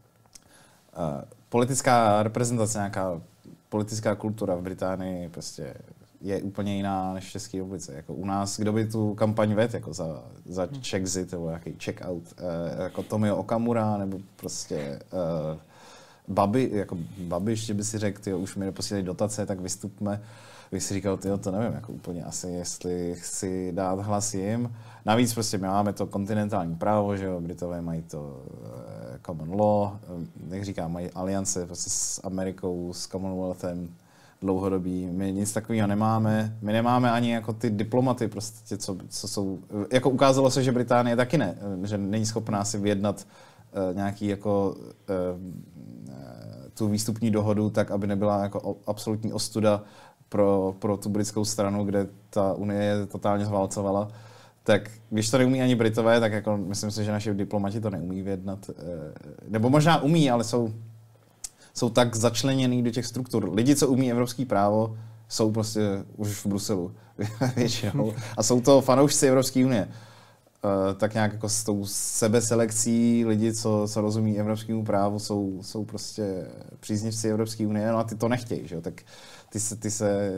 Uh, politická reprezentace, nějaká politická kultura v Británii prostě je úplně jiná než v České republice. Jako u nás, kdo by tu kampaň vedl jako za, za Czexit nebo nějaký check-out, uh, jako Tomio Okamura, nebo prostě uh, Babi, jako Babiš, že by si řekl, tyjo, už mi neposílají dotace, tak vystupme. Bych si říkal, tyjo, to nevím, jako úplně asi, jestli chci dát hlas jim. Navíc prostě my máme to kontinentální právo, že jo, Britové mají to uh, common law, jak říkám, mají aliance prostě s Amerikou, s Commonwealthem dlouhodobí. My nic takového nemáme. My nemáme ani jako ty diplomaty, prostě, co, co jsou, jako ukázalo se, že Británie taky ne, že není schopná si vyjednat uh, nějaký jako uh, tu výstupní dohodu tak, aby nebyla jako absolutní ostuda pro, pro tu britskou stranu, kde ta Unie je totálně zválcovala. Tak když to neumí ani Britové, tak jako myslím si, že naši diplomati to neumí vyjednat. Nebo možná umí, ale jsou, jsou tak začleněný do těch struktur. Lidi, co umí evropský právo, jsou prostě už v Bruselu většinou. A jsou to fanoušci Evropské unie. Tak nějak jako s tou sebeselekcí lidi, co, co rozumí evropskému právu, jsou, jsou prostě příznivci Evropské unie, no a ty to nechtějí, že jo? Tak ty se, ty se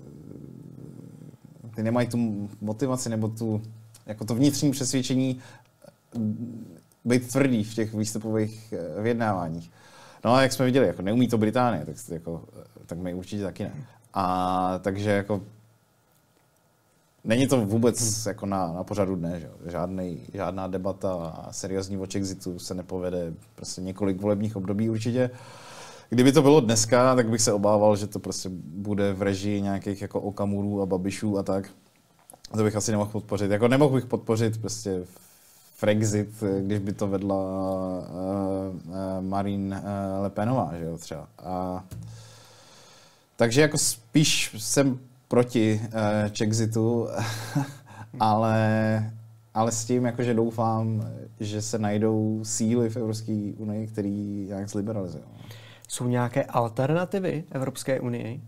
ty nemají tu motivaci nebo tu, jako to vnitřní přesvědčení být tvrdý v těch výstupových vyjednáváních. No a jak jsme viděli, jako neumí to Británie, tak, jako, tak my určitě taky ne. A takže jako není to vůbec jako na, na pořadu dne, že? Žádnej, žádná debata a seriózní o Chexitu se nepovede prostě několik volebních období určitě. Kdyby to bylo dneska, tak bych se obával, že to prostě bude v režii nějakých jako Okamurů a Babišů a tak. To bych asi nemohl podpořit. Jako nemohl bych podpořit prostě Frexit, když by to vedla uh, uh, Marine uh, Le Penová, že jo, třeba. A, takže jako spíš jsem proti uh, Chexitu, ale, ale s tím, jakože doufám, že se najdou síly v Evropské unii, který nějak zliberalizují. Jsou nějaké alternativy Evropské unii?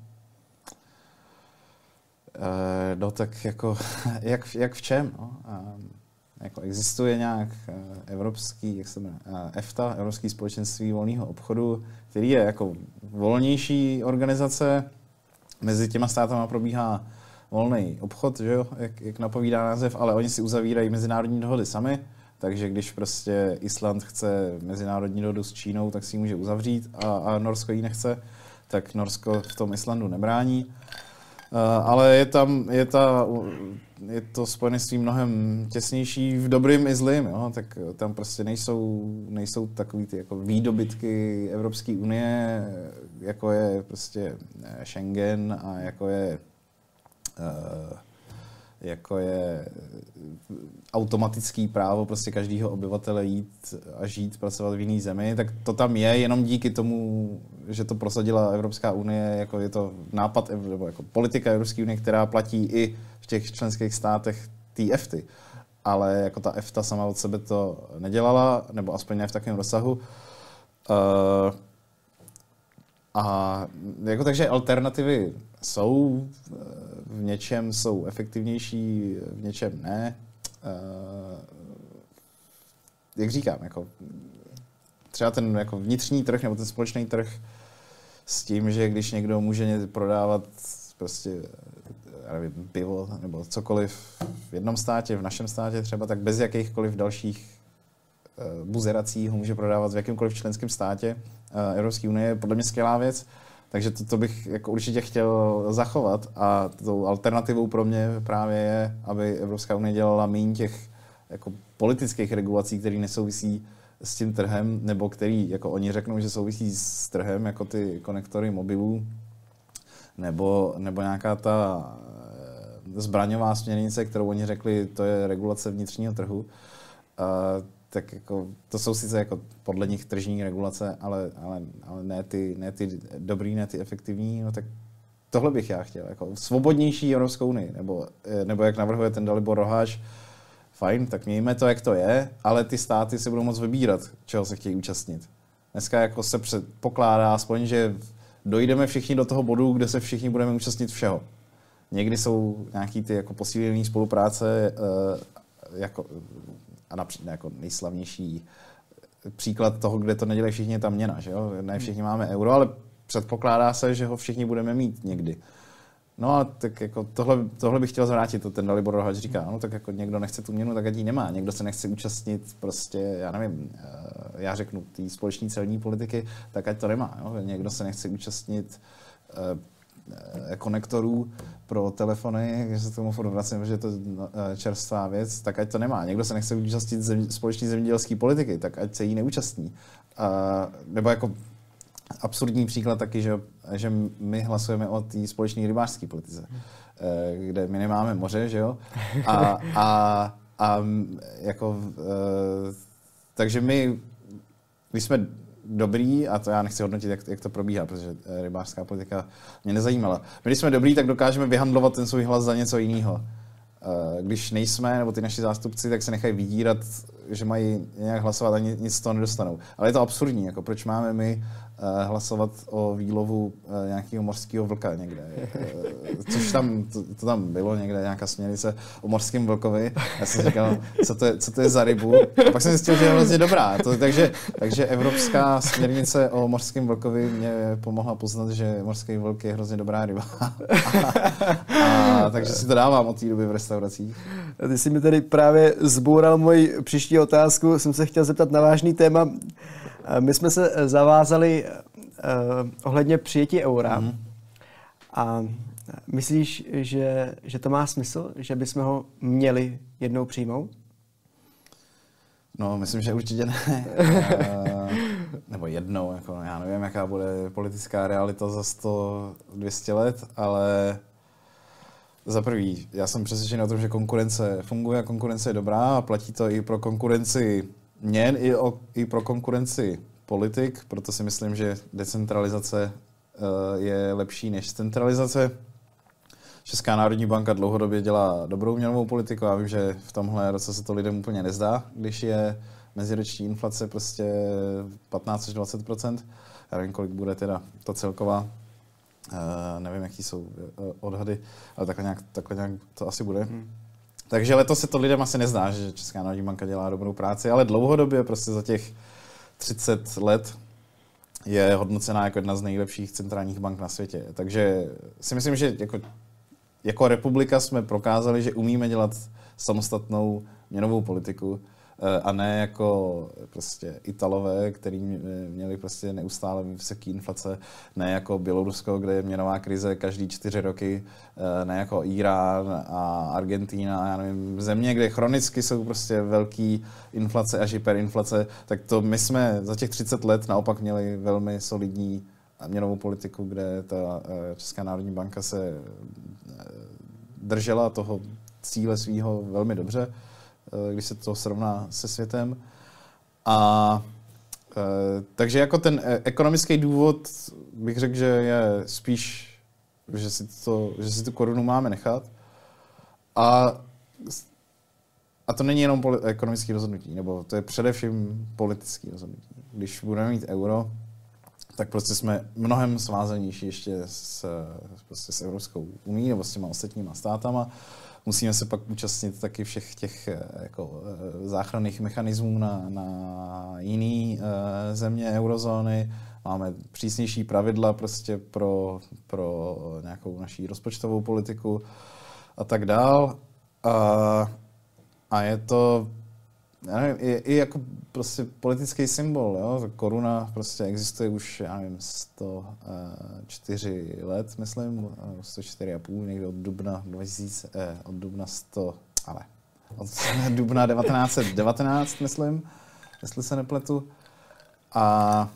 Uh, no tak jako, jak, jak v čem? No? Uh, jako existuje nějak uh, evropský, jak se jmenuje, uh, EFTA, Evropský společenství volného obchodu, který je jako volnější organizace. Mezi těma státama probíhá volný obchod, že jo? Jak, jak napovídá název, ale oni si uzavírají mezinárodní dohody sami. Takže když prostě Island chce mezinárodní dohodu s Čínou, tak si ji může uzavřít a, a Norsko ji nechce, tak Norsko v tom Islandu nebrání. Uh, ale je tam, je, ta, je to spojenectví mnohem těsnější v dobrým i zlým, jo? Tak tam prostě nejsou, nejsou takový ty jako výdobytky Evropské unie, jako je prostě Schengen a jako je uh, jako je automatický právo prostě každého obyvatele jít a žít, pracovat v jiné zemi, tak to tam je jenom díky tomu, že to prosadila Evropská unie, jako je to nápad, nebo jako politika Evropské unie, která platí i v těch členských státech té EFTY. Ale jako ta EFTA sama od sebe to nedělala, nebo aspoň ne v takovém rozsahu. Uh, a jako takže alternativy jsou, v něčem jsou efektivnější, v něčem ne. Uh, jak říkám, jako třeba ten jako vnitřní trh nebo ten společný trh s tím, že když někdo může prodávat prostě já nevím, pivo nebo cokoliv v jednom státě, v našem státě třeba, tak bez jakýchkoliv dalších uh, buzerací ho může prodávat v jakémkoliv členském státě uh, Evropské unie, je podle mě skvělá věc. Takže to, to bych jako určitě chtěl zachovat a tou alternativou pro mě právě je, aby Evropská unie dělala méně těch jako politických regulací, které nesouvisí s tím trhem, nebo který, jako oni řeknou, že souvisí s trhem, jako ty konektory mobilů, nebo, nebo nějaká ta zbraňová směrnice, kterou oni řekli, to je regulace vnitřního trhu. Uh, tak jako, to jsou sice jako podle nich tržní regulace, ale, ale, ale ne, ty, ne ty dobrý, ne ty efektivní, no tak tohle bych já chtěl. Jako svobodnější Evropskou unii, nebo, nebo jak navrhuje ten Dalibor Roháč, fajn, tak mějme to, jak to je, ale ty státy si budou moct vybírat, čeho se chtějí účastnit. Dneska jako se předpokládá aspoň, že dojdeme všichni do toho bodu, kde se všichni budeme účastnit všeho. Někdy jsou nějaký ty jako posílené spolupráce, jako, a například jako nejslavnější příklad toho, kde to nedělají všichni, je ta měna, že jo? Ne všichni máme euro, ale předpokládá se, že ho všichni budeme mít někdy. No a tak jako tohle, tohle bych chtěl zvrátit, to ten Dalibor Roháč říká, no tak jako někdo nechce tu měnu, tak ať ji nemá, někdo se nechce účastnit prostě, já nevím, já řeknu, té společné celní politiky, tak ať to nemá, jo? Někdo se nechce účastnit eh, konektorů pro telefony, když se tomu furt vracím, že je to čerstvá věc, tak ať to nemá. Někdo se nechce účastnit zem, společné zemědělské politiky, tak ať se jí neúčastní. A, nebo jako absurdní příklad taky, že, že my hlasujeme o té společné rybářské politice, kde my nemáme moře, že jo? A, a, a jako, takže my, když jsme dobrý, a to já nechci hodnotit, jak, jak to probíhá, protože rybářská politika mě nezajímala. My, když jsme dobrý, tak dokážeme vyhandlovat ten svůj hlas za něco jiného. Když nejsme, nebo ty naši zástupci, tak se nechají vydírat, že mají nějak hlasovat a nic z toho nedostanou. Ale je to absurdní, jako proč máme my hlasovat o výlovu nějakého mořského vlka někde. Což tam, to, to tam bylo někde, nějaká směrnice o mořském vlkovi. Já jsem říkal, co to je, co to je za rybu. A pak jsem zjistil, že je hrozně dobrá. To, takže, takže evropská směrnice o mořském vlkovi mě pomohla poznat, že mořský vlk je hrozně dobrá ryba. A, a, takže si to dávám od té doby v restauracích. Ty jsi mi tady právě zboural moji příští otázku. Jsem se chtěl zeptat na vážný téma. My jsme se zavázali uh, ohledně přijetí eura. Mm. A myslíš, že, že to má smysl, že bychom ho měli jednou přijmout? No, myslím, že určitě ne. uh, nebo jednou, jako, já nevím, jaká bude politická realita za sto dvě stě let, ale za prvý, já jsem přesvědčený o tom, že konkurence funguje, konkurence je dobrá a platí to i pro konkurenci měn, i, o, i pro konkurenci politik, proto si myslím, že decentralizace uh, je lepší než centralizace. Česká národní banka dlouhodobě dělá dobrou měnovou politiku, já vím, že v tomhle roce se to lidem úplně nezdá, když je meziroční inflace prostě patnáct až dvacet procent. Já nevím, kolik bude teda ta celková. Uh, nevím, jaký jsou uh, odhady, ale takhle nějak, takhle nějak to asi bude. Hmm. Takže letos se to lidem asi nezdá, že Česká národní banka dělá dobrou práci, ale dlouhodobě prostě za těch třicet let je hodnocená jako jedna z nejlepších centrálních bank na světě. Takže si myslím, že jako, jako republika jsme prokázali, že umíme dělat samostatnou měnovou politiku, a ne jako prostě Italové, který měli prostě neustále vysoké inflace, ne jako Bělorusko, kde je měnová krize každý čtyři roky, ne jako Irán a Argentína, já nevím, země, kde chronicky jsou prostě velký inflace až hyperinflace, tak to my jsme za těch třicet let naopak měli velmi solidní měnovou politiku, kde ta Česká národní banka se držela toho cíle svýho velmi dobře, když se to srovná se světem. A takže jako ten ekonomický důvod bych řekl, že je spíš, že si, to, že si tu korunu máme nechat. A, a to není jenom poli- ekonomické rozhodnutí, nebo to je především politické rozhodnutí. Když budeme mít euro, tak prostě jsme mnohem svázanější ještě s, prostě s Evropskou unií nebo s těma ostatníma státama. Musíme se pak účastnit taky všech těch jako, záchranných mechanismů na, na jiné uh, země eurozóny. Máme přísnější pravidla prostě pro, pro nějakou naší rozpočtovou politiku a tak dál. A, a je to já nevím, i, i jako prostě politický symbol, jo? Koruna prostě existuje už, já nevím, sto čtyři let, myslím, sto čtyři a půl, někdy od dubna dva tisíce, eh, od dubna sto, ale od dubna devatenáct set devatenáct, myslím, jestli se nepletu. A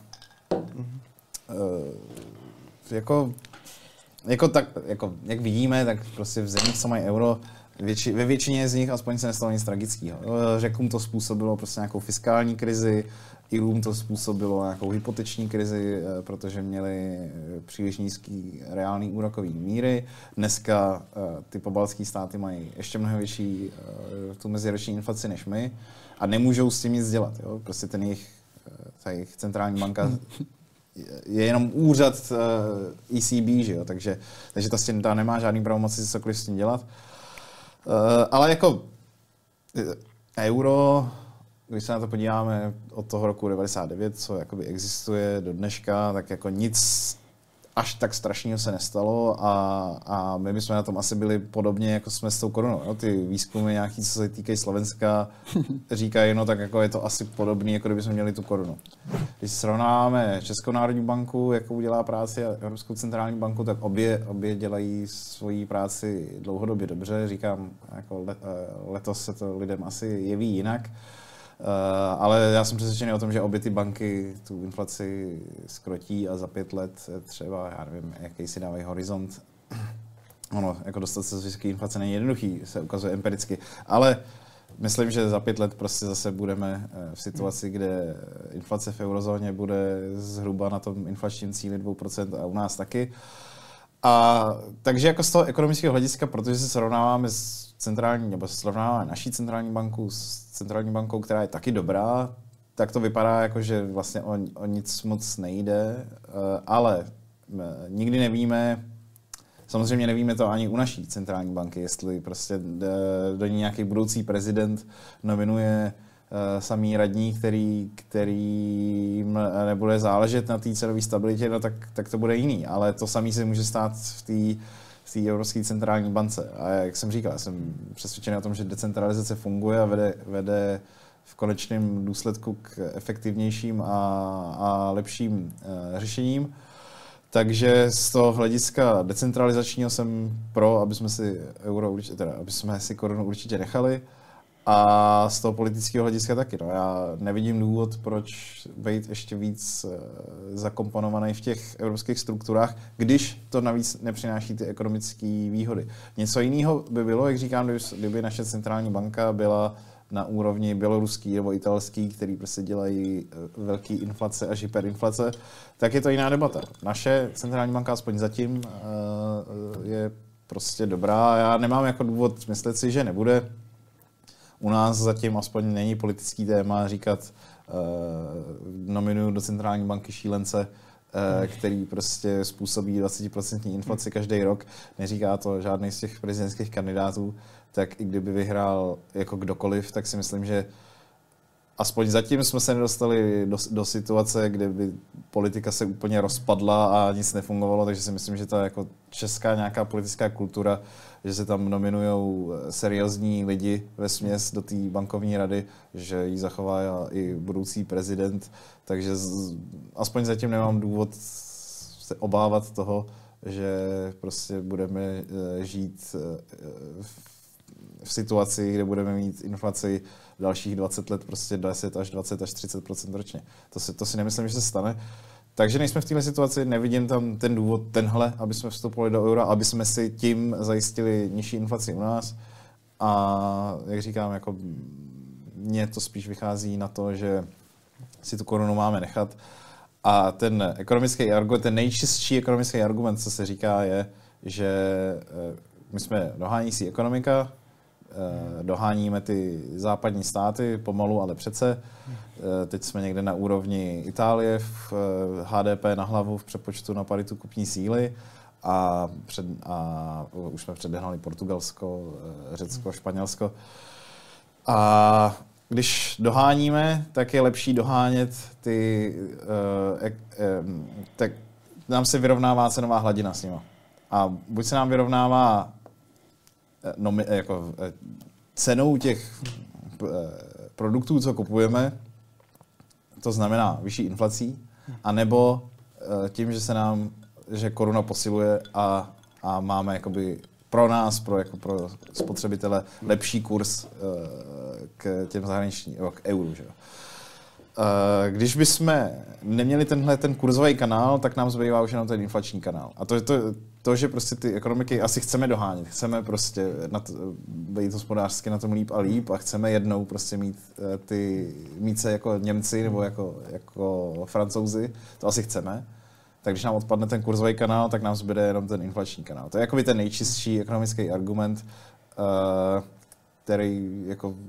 eh, jako, jako, tak, jako, jak vidíme, tak prostě v zemích, co mají euro, Větši, ve většině z nich aspoň se nestalo nic tragického. Řekům to způsobilo prostě nějakou fiskální krizi, Irům to způsobilo nějakou hypoteční krizi, protože měli příliš nízký reálný úrokový míry. Dneska ty pobaltské státy mají ještě mnohem větší tu meziroční inflaci než my a nemůžou s tím nic dělat. Jo? Prostě ten jejich, ta jejich centrální banka je jenom úřad E C B, že jo? Takže, takže ta, s tím, ta nemá žádný pravomoci cokoliv s tím dělat. Uh, ale jako euro, když se na to podíváme od toho roku devadesát devět, co jakoby existuje do dneška, tak jako nic až tak strašného se nestalo a, a my bychom na tom asi byli podobně, jako jsme s tou korunou. Jo? Ty výzkumy nějaký, co se týkají Slovenska, říkají, no tak jako je to asi podobný, jako kdybychom měli tu korunu. Když srovnáváme Českou národní banku, jakou dělá práci, a Evropskou centrální banku, tak obě, obě dělají svoji práci dlouhodobě dobře. Říkám, jako let, letos se to lidem asi jeví jinak. Uh, ale já jsem přesvědčený o tom, že obě ty banky tu inflaci skrotí a za pět let třeba, já nevím, jaký si dávají horizont. Ono, jako dostat se z vysoké inflace není jednoduchý, se ukazuje empiricky, ale myslím, že za pět let prostě zase budeme v situaci, kde inflace v eurozóně bude zhruba na tom inflačním cíli dvě procenta a u nás taky. A takže jako z toho ekonomického hlediska, protože se srovnáváme s centrální, nebo se srovnáváme naší centrální banku s centrální bankou, která je taky dobrá, tak to vypadá jako, že vlastně o, o nic moc nejde, ale nikdy nevíme, samozřejmě nevíme to ani u naší centrální banky, jestli prostě do ní nějaký budoucí prezident nominuje samý radní, který, který nebude záležet na té cenové stabilitě, no tak, tak to bude jiný. Ale to samé se může stát v té v té Evropské centrální bance. A jak jsem říkal, jsem přesvědčený o tom, že decentralizace funguje a vede, vede v konečném důsledku k efektivnějším a, a lepším e, řešením. Takže z toho hlediska decentralizačního jsem pro, aby jsme si euro určitě, teda, aby jsme si korunu určitě nechali. A z toho politického hlediska taky. No. Já nevidím důvod, proč být ještě víc zakomponovaný v těch evropských strukturách, když to navíc nepřináší ty ekonomické výhody. Něco jiného by bylo, jak říkám, kdyby naše centrální banka byla na úrovni běloruský nebo italský, který prostě dělají velký inflace až hyperinflace, tak je to jiná debata. Naše centrální banka aspoň zatím je prostě dobrá. Já nemám jako důvod myslet si, že nebude. U nás zatím aspoň není politický téma říkat uh, nominuju do centrální banky šílence, uh, který prostě způsobí dvacet procent inflaci každý rok. Neříká to žádný z těch prezidentských kandidátů, tak i kdyby vyhrál jako kdokoliv, tak si myslím, že aspoň zatím jsme se nedostali do, do situace, kde by politika se úplně rozpadla a nic nefungovalo, takže si myslím, že ta jako česká nějaká politická kultura, že se tam nominujou seriózní lidi vesměs do té bankovní rady, že ji zachová i budoucí prezident, takže z, aspoň zatím nemám důvod se obávat toho, že prostě budeme žít v v situaci, kde budeme mít inflaci dalších dvacet let, prostě deset až dvacet až třicet procent ročně. To si, to si nemyslím, že se stane. Takže nejsme v této situaci, nevidím tam ten důvod tenhle, aby jsme vstupovali do eura, aby jsme si tím zajistili nižší inflaci u nás. A jak říkám, jako mně to spíš vychází na to, že si tu korunu máme nechat. A ten ekonomický argument, ten nejčistší ekonomický argument, co se říká, je, že my jsme dohánící ekonomika, doháníme ty západní státy pomalu, ale přece. Teď jsme někde na úrovni Itálie v H D P na hlavu v přepočtu na paritu kupní síly a, před, a už jsme předehnali Portugalsko, Řecko, Španělsko. A když doháníme, tak je lepší dohánět ty, eh, eh, tak nám se vyrovnává cenová hladina s nima. A buď se nám vyrovnává eh, no, jako, eh, cenou těch eh, produktů, co kupujeme, to znamená vyšší inflací, anebo eh, tím, že se nám, že koruna posiluje a, a máme jakoby pro nás, pro, jako pro spotřebitele, lepší kurz uh, k těm zahraničním, k euru. Že? Uh, když bychom neměli tenhle ten kurzový kanál, tak nám zbývá už jenom ten inflační kanál. A to, to, to, že prostě ty ekonomiky asi chceme dohánět, chceme prostě na to, být hospodářsky na tom líp a líp a chceme jednou prostě mít, uh, ty, mít se jako Němci nebo jako, jako Francouzi, to asi chceme. Tak když nám odpadne ten kurzový kanál, tak nám zbyde jenom ten inflační kanál. To je jakoby ten nejčistší ekonomický argument, uh, který jako uh,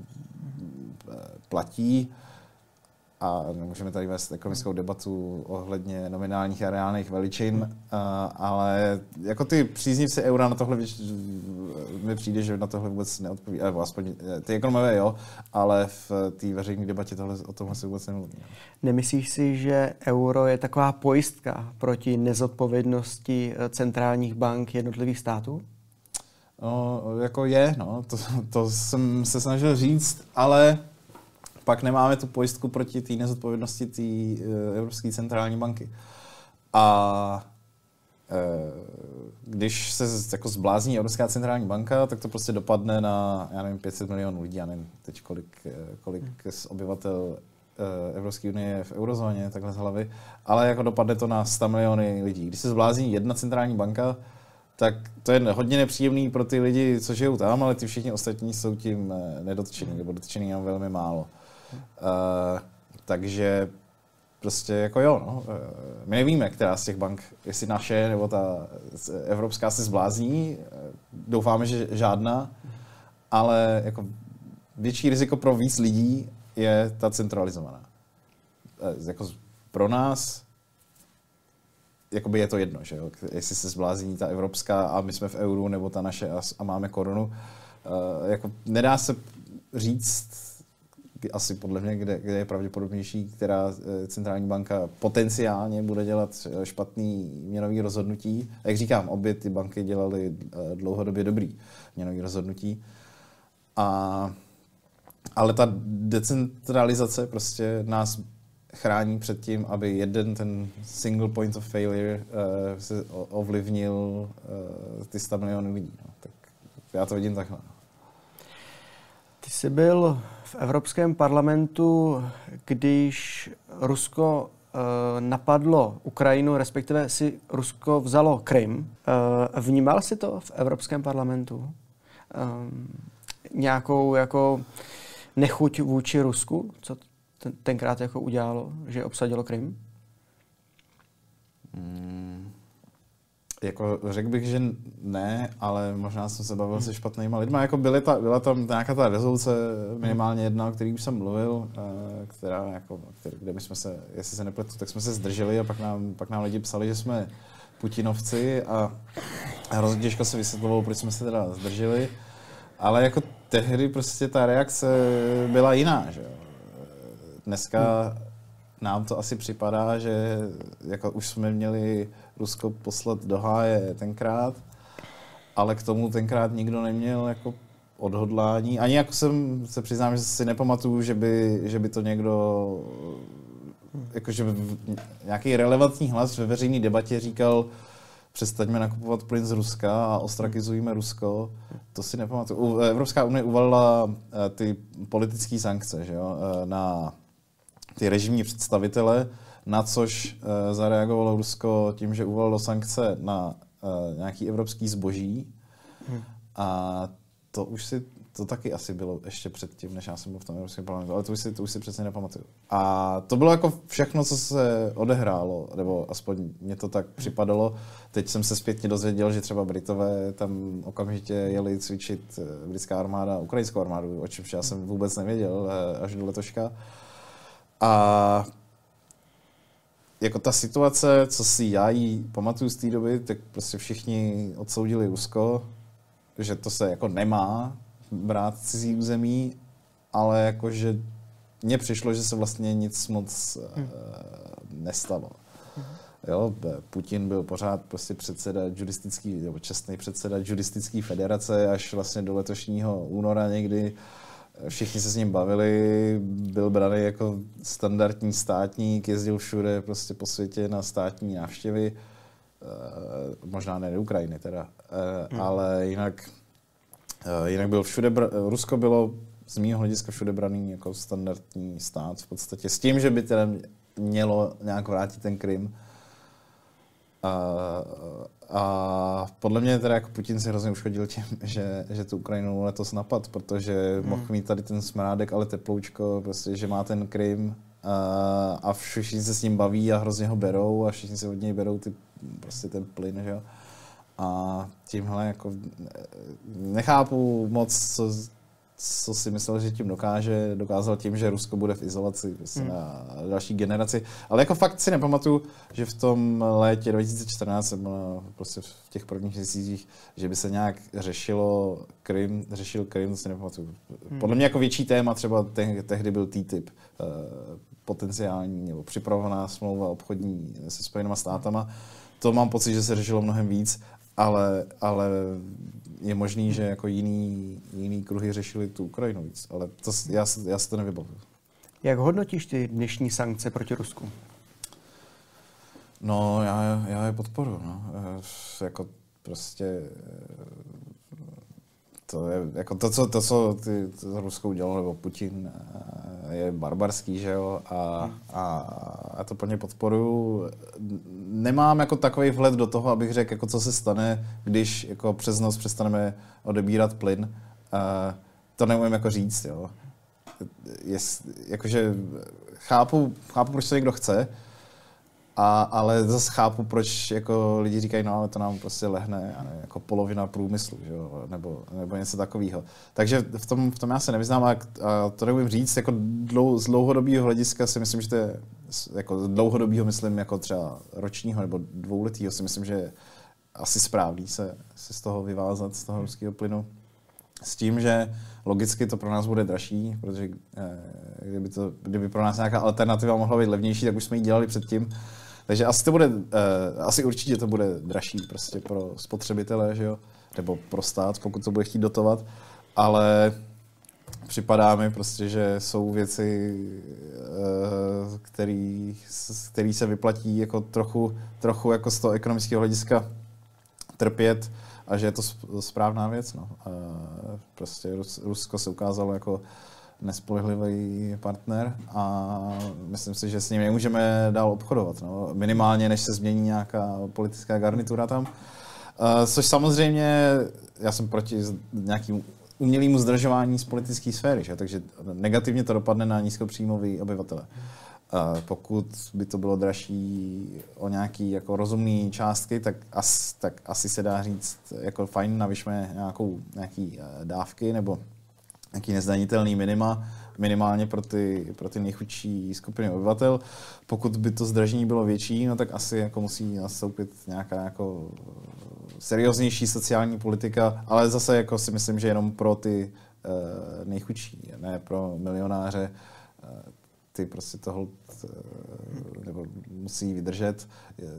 platí. A můžeme tady vést ekonomickou debatu ohledně nominálních a reálných veličin, uh, ale jako ty příznivci eura na tohle mi přijde, že na tohle vůbec neodpoví, nebo aspoň ty ekonomové jo, ale v té veřejné debatě tohle, o tomhle se vůbec nemluví. Nemyslíš si, že euro je taková pojistka proti nezodpovědnosti centrálních bank jednotlivých států? No, jako je, no, to, to jsem se snažil říct, ale pak nemáme tu pojistku proti té nezodpovědnosti té uh, Evropské centrální banky. A uh, když se jako zblázní Evropská centrální banka, tak to prostě dopadne na, já nevím, pět set milionů lidí, já nevím teď kolik, kolik z obyvatel uh, Evropské unie je v eurozóně, takhle z hlavy, ale jako dopadne to na sto miliony lidí. Když se zblázní jedna centrální banka, tak to je hodně nepříjemný pro ty lidi, co žijou tam, ale ty všichni ostatní jsou tím nedotčení, nebo dotčený jenom velmi málo. Uh, takže prostě jako jo, no. Uh, my nevíme, která z těch bank, jestli naše nebo ta evropská se zblázní, uh, doufáme, že žádná, ale jako větší riziko pro víc lidí je ta centralizovaná. Uh, jako pro nás jakoby je to jedno, že jo? Jestli se zblázní ta evropská a my jsme v euru, nebo ta naše a, a máme korunu. Uh, jako nedá se říct, asi podle mě, kde, kde je pravděpodobnější, která centrální banka potenciálně bude dělat špatný měnový rozhodnutí. A jak říkám, obě ty banky dělaly dlouhodobě dobrý měnový rozhodnutí. A, ale ta decentralizace prostě nás chrání před tím, aby jeden ten single point of failure uh, se ovlivnil uh, ty sto milionů lidí. No. Tak já to vidím takhle. Ty jsi byl v Evropském parlamentu, když Rusko uh, napadlo Ukrajinu, respektive si Rusko vzalo Krym. Uh, vnímal jsi to v Evropském parlamentu? Uh, nějakou jako nechuť vůči Rusku? Co ten, tenkrát jako udělalo, že obsadilo Krym? Hmm. Jako řekl bych, že ne, ale možná jsem se bavil se špatnýma lidma. Jako byly ta, byla tam nějaká ta rezoluce, minimálně jedna, o který už jsem mluvil, která jako, který, kde my jsme se, jestli se nepletu, tak jsme se zdrželi a pak nám, pak nám lidi psali, že jsme Putinovci a, a hrozně těžko se vysvětlovalo, proč jsme se teda zdrželi. Ale jako tehdy prostě ta reakce byla jiná, že jo. Dneska nám to asi připadá, že jako už jsme měli Rusko poslat do háje tenkrát, ale k tomu tenkrát nikdo neměl jako odhodlání. Ani jako jsem se přiznám, že si nepamatuju, že by, že by to někdo, jako že by nějaký relevantní hlas ve veřejné debatě říkal, přestaňme nakupovat plyn z Ruska a ostrakizujeme Rusko. To si nepamatuju. Evropská unie uvalila ty politické sankce, že jo, na ty režimní představitele, na což uh, zareagovalo Rusko tím, že uvalilo sankce na uh, nějaký evropský zboží. Hmm. A to už si to taky asi bylo ještě předtím, než já jsem byl v tom Evropském parlamentu, ale to už si, to už si přesně nepamatuju. A to bylo jako všechno, co se odehrálo, nebo aspoň mě to tak připadalo. Teď jsem se zpětně dozvěděl, že třeba Britové tam okamžitě jeli cvičit britská armáda, ukrajinskou armádu, o čemž já jsem vůbec nevěděl až do letoška. A jako ta situace, co si já jí pamatuju z té doby, tak prostě všichni odsoudili Rusko, že to se jako nemá brát cizí území, ale jakože mně přišlo, že se vlastně nic moc hmm. uh, nestalo. Hmm. Jo, Putin byl pořád prostě předseda judistický, nebo čestný předseda judistické federace až vlastně do letošního února někdy. Všichni se s ním bavili, byl braný jako standardní státník, jezdil všude prostě po světě na státní návštěvy, uh, možná ne do Ukrajiny teda, uh, hmm. ale jinak, uh, jinak byl všude, br- Rusko bylo z mýho hlediska všude braný jako standardní stát v podstatě, s tím, že by teda mělo nějak vrátit ten Krym. A, a podle mě teda jako Putin si hrozně uškodil tím, že, že tu Ukrajinu letos napad, protože hmm. mohl mít tady ten smrádek, ale teploučko, prostě, že má ten Krym a, a všichni se s ním baví a hrozně ho berou a všichni si od něj berou ty, prostě ten plyn, že jo. A tímhle jako nechápu moc, co, co si myslel, že tím dokáže, dokázal tím, že Rusko bude v izolaci prostě hmm. na další generaci. Ale jako fakt si nepamatuju, že v tom létě dva tisíce čtrnáct, prostě v těch prvních měsících, že by se nějak řešilo Krym, řešil Krym, to si nepamatuju. Hmm. Podle mě jako větší téma třeba te- tehdy byl T T I P, uh, potenciální nebo připravovaná smlouva obchodní se Spojenými státama. To mám pocit, že se řešilo mnohem víc, ale, ale je možný, že jako jiný, jiný kruhy řešili tu Ukrajinu víc, ale to, já, já si to nevybavuju. Jak hodnotíš ty dnešní sankce proti Rusku? No, já, já je podporuji. No. E, jako prostě to je jako to, co, to, co ty, to Rusko udělalo, nebo Putin, je barbarský, že jo, a, a, a to plně podporuju. Nemám jako takový vhled do toho, abych řekl, jako co se stane, když jako přes noc přestaneme odebírat plyn. A to neumím jako říct, jo. Je, jakože chápu, chápu, proč to někdo chce, a, ale zase chápu, proč jako lidi říkají, no ale to nám prostě lehne, ne, jako polovina průmyslu, že jo, nebo, nebo něco takového. Takže v tom, v tom já se nevyznám a, a to neumím říct, jako dlou, z dlouhodobého hlediska si myslím, že to je, jako dlouhodobého myslím jako třeba ročního nebo dvouletého si myslím, že je asi správný se, se z toho vyvázat, z toho ruského plynu. S tím, že logicky to pro nás bude dražší, protože eh, kdyby, to, kdyby pro nás nějaká alternativa mohla být levnější, tak už jsme ji dělali předtím. Takže asi to bude, eh, asi určitě to bude dražší prostě pro spotřebitele, že jo? Nebo pro stát, pokud to bude chtít dotovat. Ale připadá mi prostě, že jsou věci, eh, který, který se vyplatí jako trochu, trochu jako z toho ekonomického hlediska trpět, a že je to správná věc. No. Prostě Rusko se ukázalo jako nespolehlivý partner a myslím si, že s ním nemůžeme dál obchodovat. No. Minimálně, než se změní nějaká politická garnitura tam. Což samozřejmě, já jsem proti nějakým umělému zdržování z politické sféry, že? Takže negativně to dopadne na nízkopříjmový obyvatele. Pokud by to bylo dražší o nějaký jako rozumný částky, tak, as, tak asi se dá říct, jako fajn, navyšme nějakou, nějaký dávky nebo nějaký nezdanitelný minima, minimálně pro ty, pro ty nejchudší skupiny obyvatel. Pokud by to zdražení bylo větší, no tak asi jako musí nastoupit nějaká jako serióznější sociální politika, ale zase jako si myslím, že jenom pro ty uh, nejchudší, ne pro milionáře. Uh, ty prostě toho nebo musí vydržet,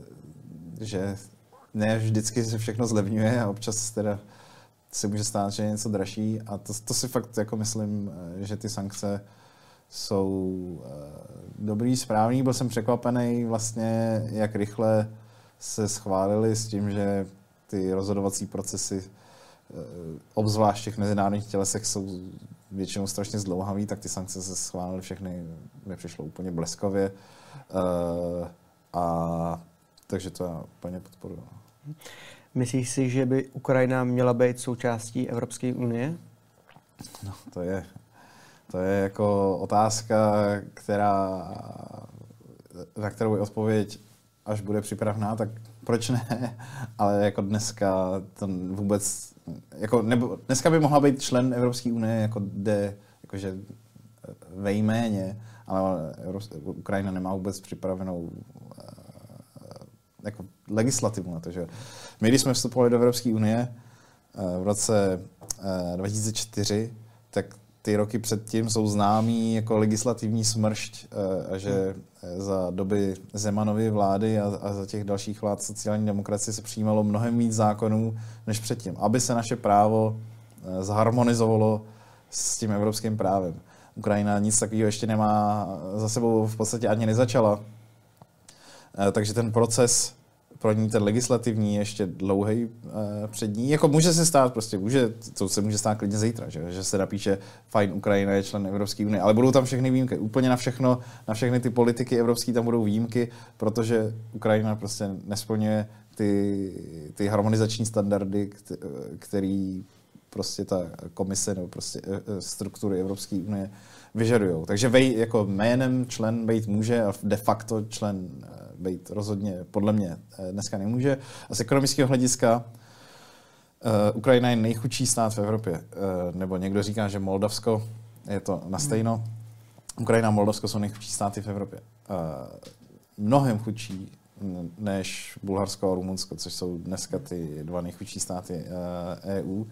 že ne vždycky se všechno zlevňuje a občas teda se může stát, že je něco dražší a to, to si fakt jako myslím, že ty sankce jsou dobrý, správný. Byl jsem překvapený vlastně, jak rychle se schválili s tím, že ty rozhodovací procesy obzvlášť v těch mezinárodních tělesech jsou většinou strašně zdlouhavý, tak ty sankce se schválily všechny, nepřišlo úplně bleskově. Uh, a takže to já úplně podporuji. Myslíš si, že by Ukrajina měla být součástí Evropské unie? No, to je, to je jako otázka, která, na kterou je odpověď, až bude připravená, tak proč ne? Ale jako dneska to vůbec, jako, nebo dneska by mohla být člen Evropské unie, jako jde, jakože ve jméně, ale Ukrajina nemá vůbec připravenou jako legislativu na to, že my, když jsme vstupovali do Evropské unie v roce dva tisíce čtyři, tak ty roky předtím jsou známý jako legislativní smršť a že za doby Zemanovy vlády a, a za těch dalších vlád sociální demokracie se přijímalo mnohem víc zákonů než předtím, aby se naše právo zharmonizovalo s tím evropským právem. Ukrajina nic takového ještě nemá, za sebou v podstatě ani nezačala. Takže ten proces pro ní, ten legislativní, je ještě dlouhý před ní. Jako může se stát prostě, může, to se může stát klidně zítra, že, že se napíše fajn, Ukrajina je člen Evropské unie, ale budou tam všechny výjimky. Úplně na všechno, na všechny ty politiky evropské tam budou výjimky, protože Ukrajina prostě nesplňuje ty, ty harmonizační standardy, který prostě ta komise nebo prostě struktury Evropské unie vyžadujou. Takže vej, jako jménem člen být může a de facto člen být rozhodně podle mě dneska nemůže. A z ekonomického hlediska uh, Ukrajina je nejchudší stát v Evropě. Uh, nebo někdo říká, že Moldavsko je to na stejno. Ukrajina a Moldavsko jsou nejchudší státy v Evropě. Uh, mnohem chudší než Bulharsko a Rumunsko, což jsou dneska ty dva nejchudší státy uh, E U.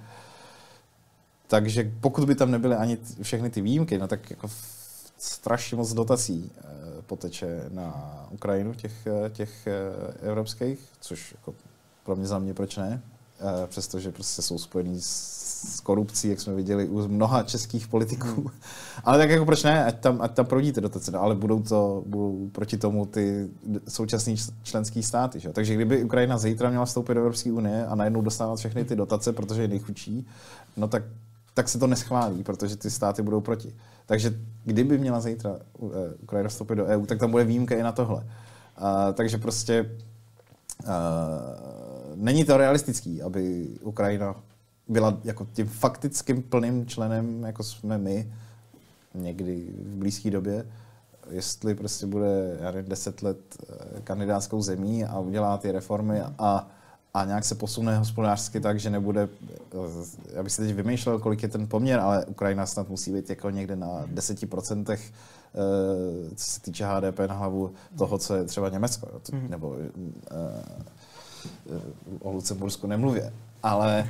Takže pokud by tam nebyly ani t- všechny ty výjimky, no tak jako strašně moc dotací e, poteče na Ukrajinu, těch, těch e, evropských, což jako pro mě za mě proč ne, e, přestože prostě jsou spojený s, s korupcí, jak jsme viděli u mnoha českých politiků. Hmm. Ale tak jako proč ne, ať tam, ať tam proudí ty dotace, no, ale budou to budou proti tomu ty současný členský státy. Že? Takže kdyby Ukrajina zítra měla vstoupit do Evropské unie a najednou dostávat všechny ty dotace, protože je nejchudší, no tak tak se to neschválí, protože ty státy budou proti. Takže kdyby měla zítra Ukrajina vstoupit do E U, tak tam bude výjimka i na tohle. Uh, takže prostě uh, není to realistický, aby Ukrajina byla jako tím faktickým plným členem, jako jsme my, někdy v blízké době. Jestli prostě bude, já nevím, deset let kandidátskou zemí a udělá ty reformy a a nějak se posune hospodářsky tak, že nebude, já bych si teď vymýšlel, kolik je ten poměr, ale Ukrajina snad musí být jako někde na deset procent, co se týče H D P na hlavu toho, co je třeba Německo, nebo o Lucembursku nemluvě. Ale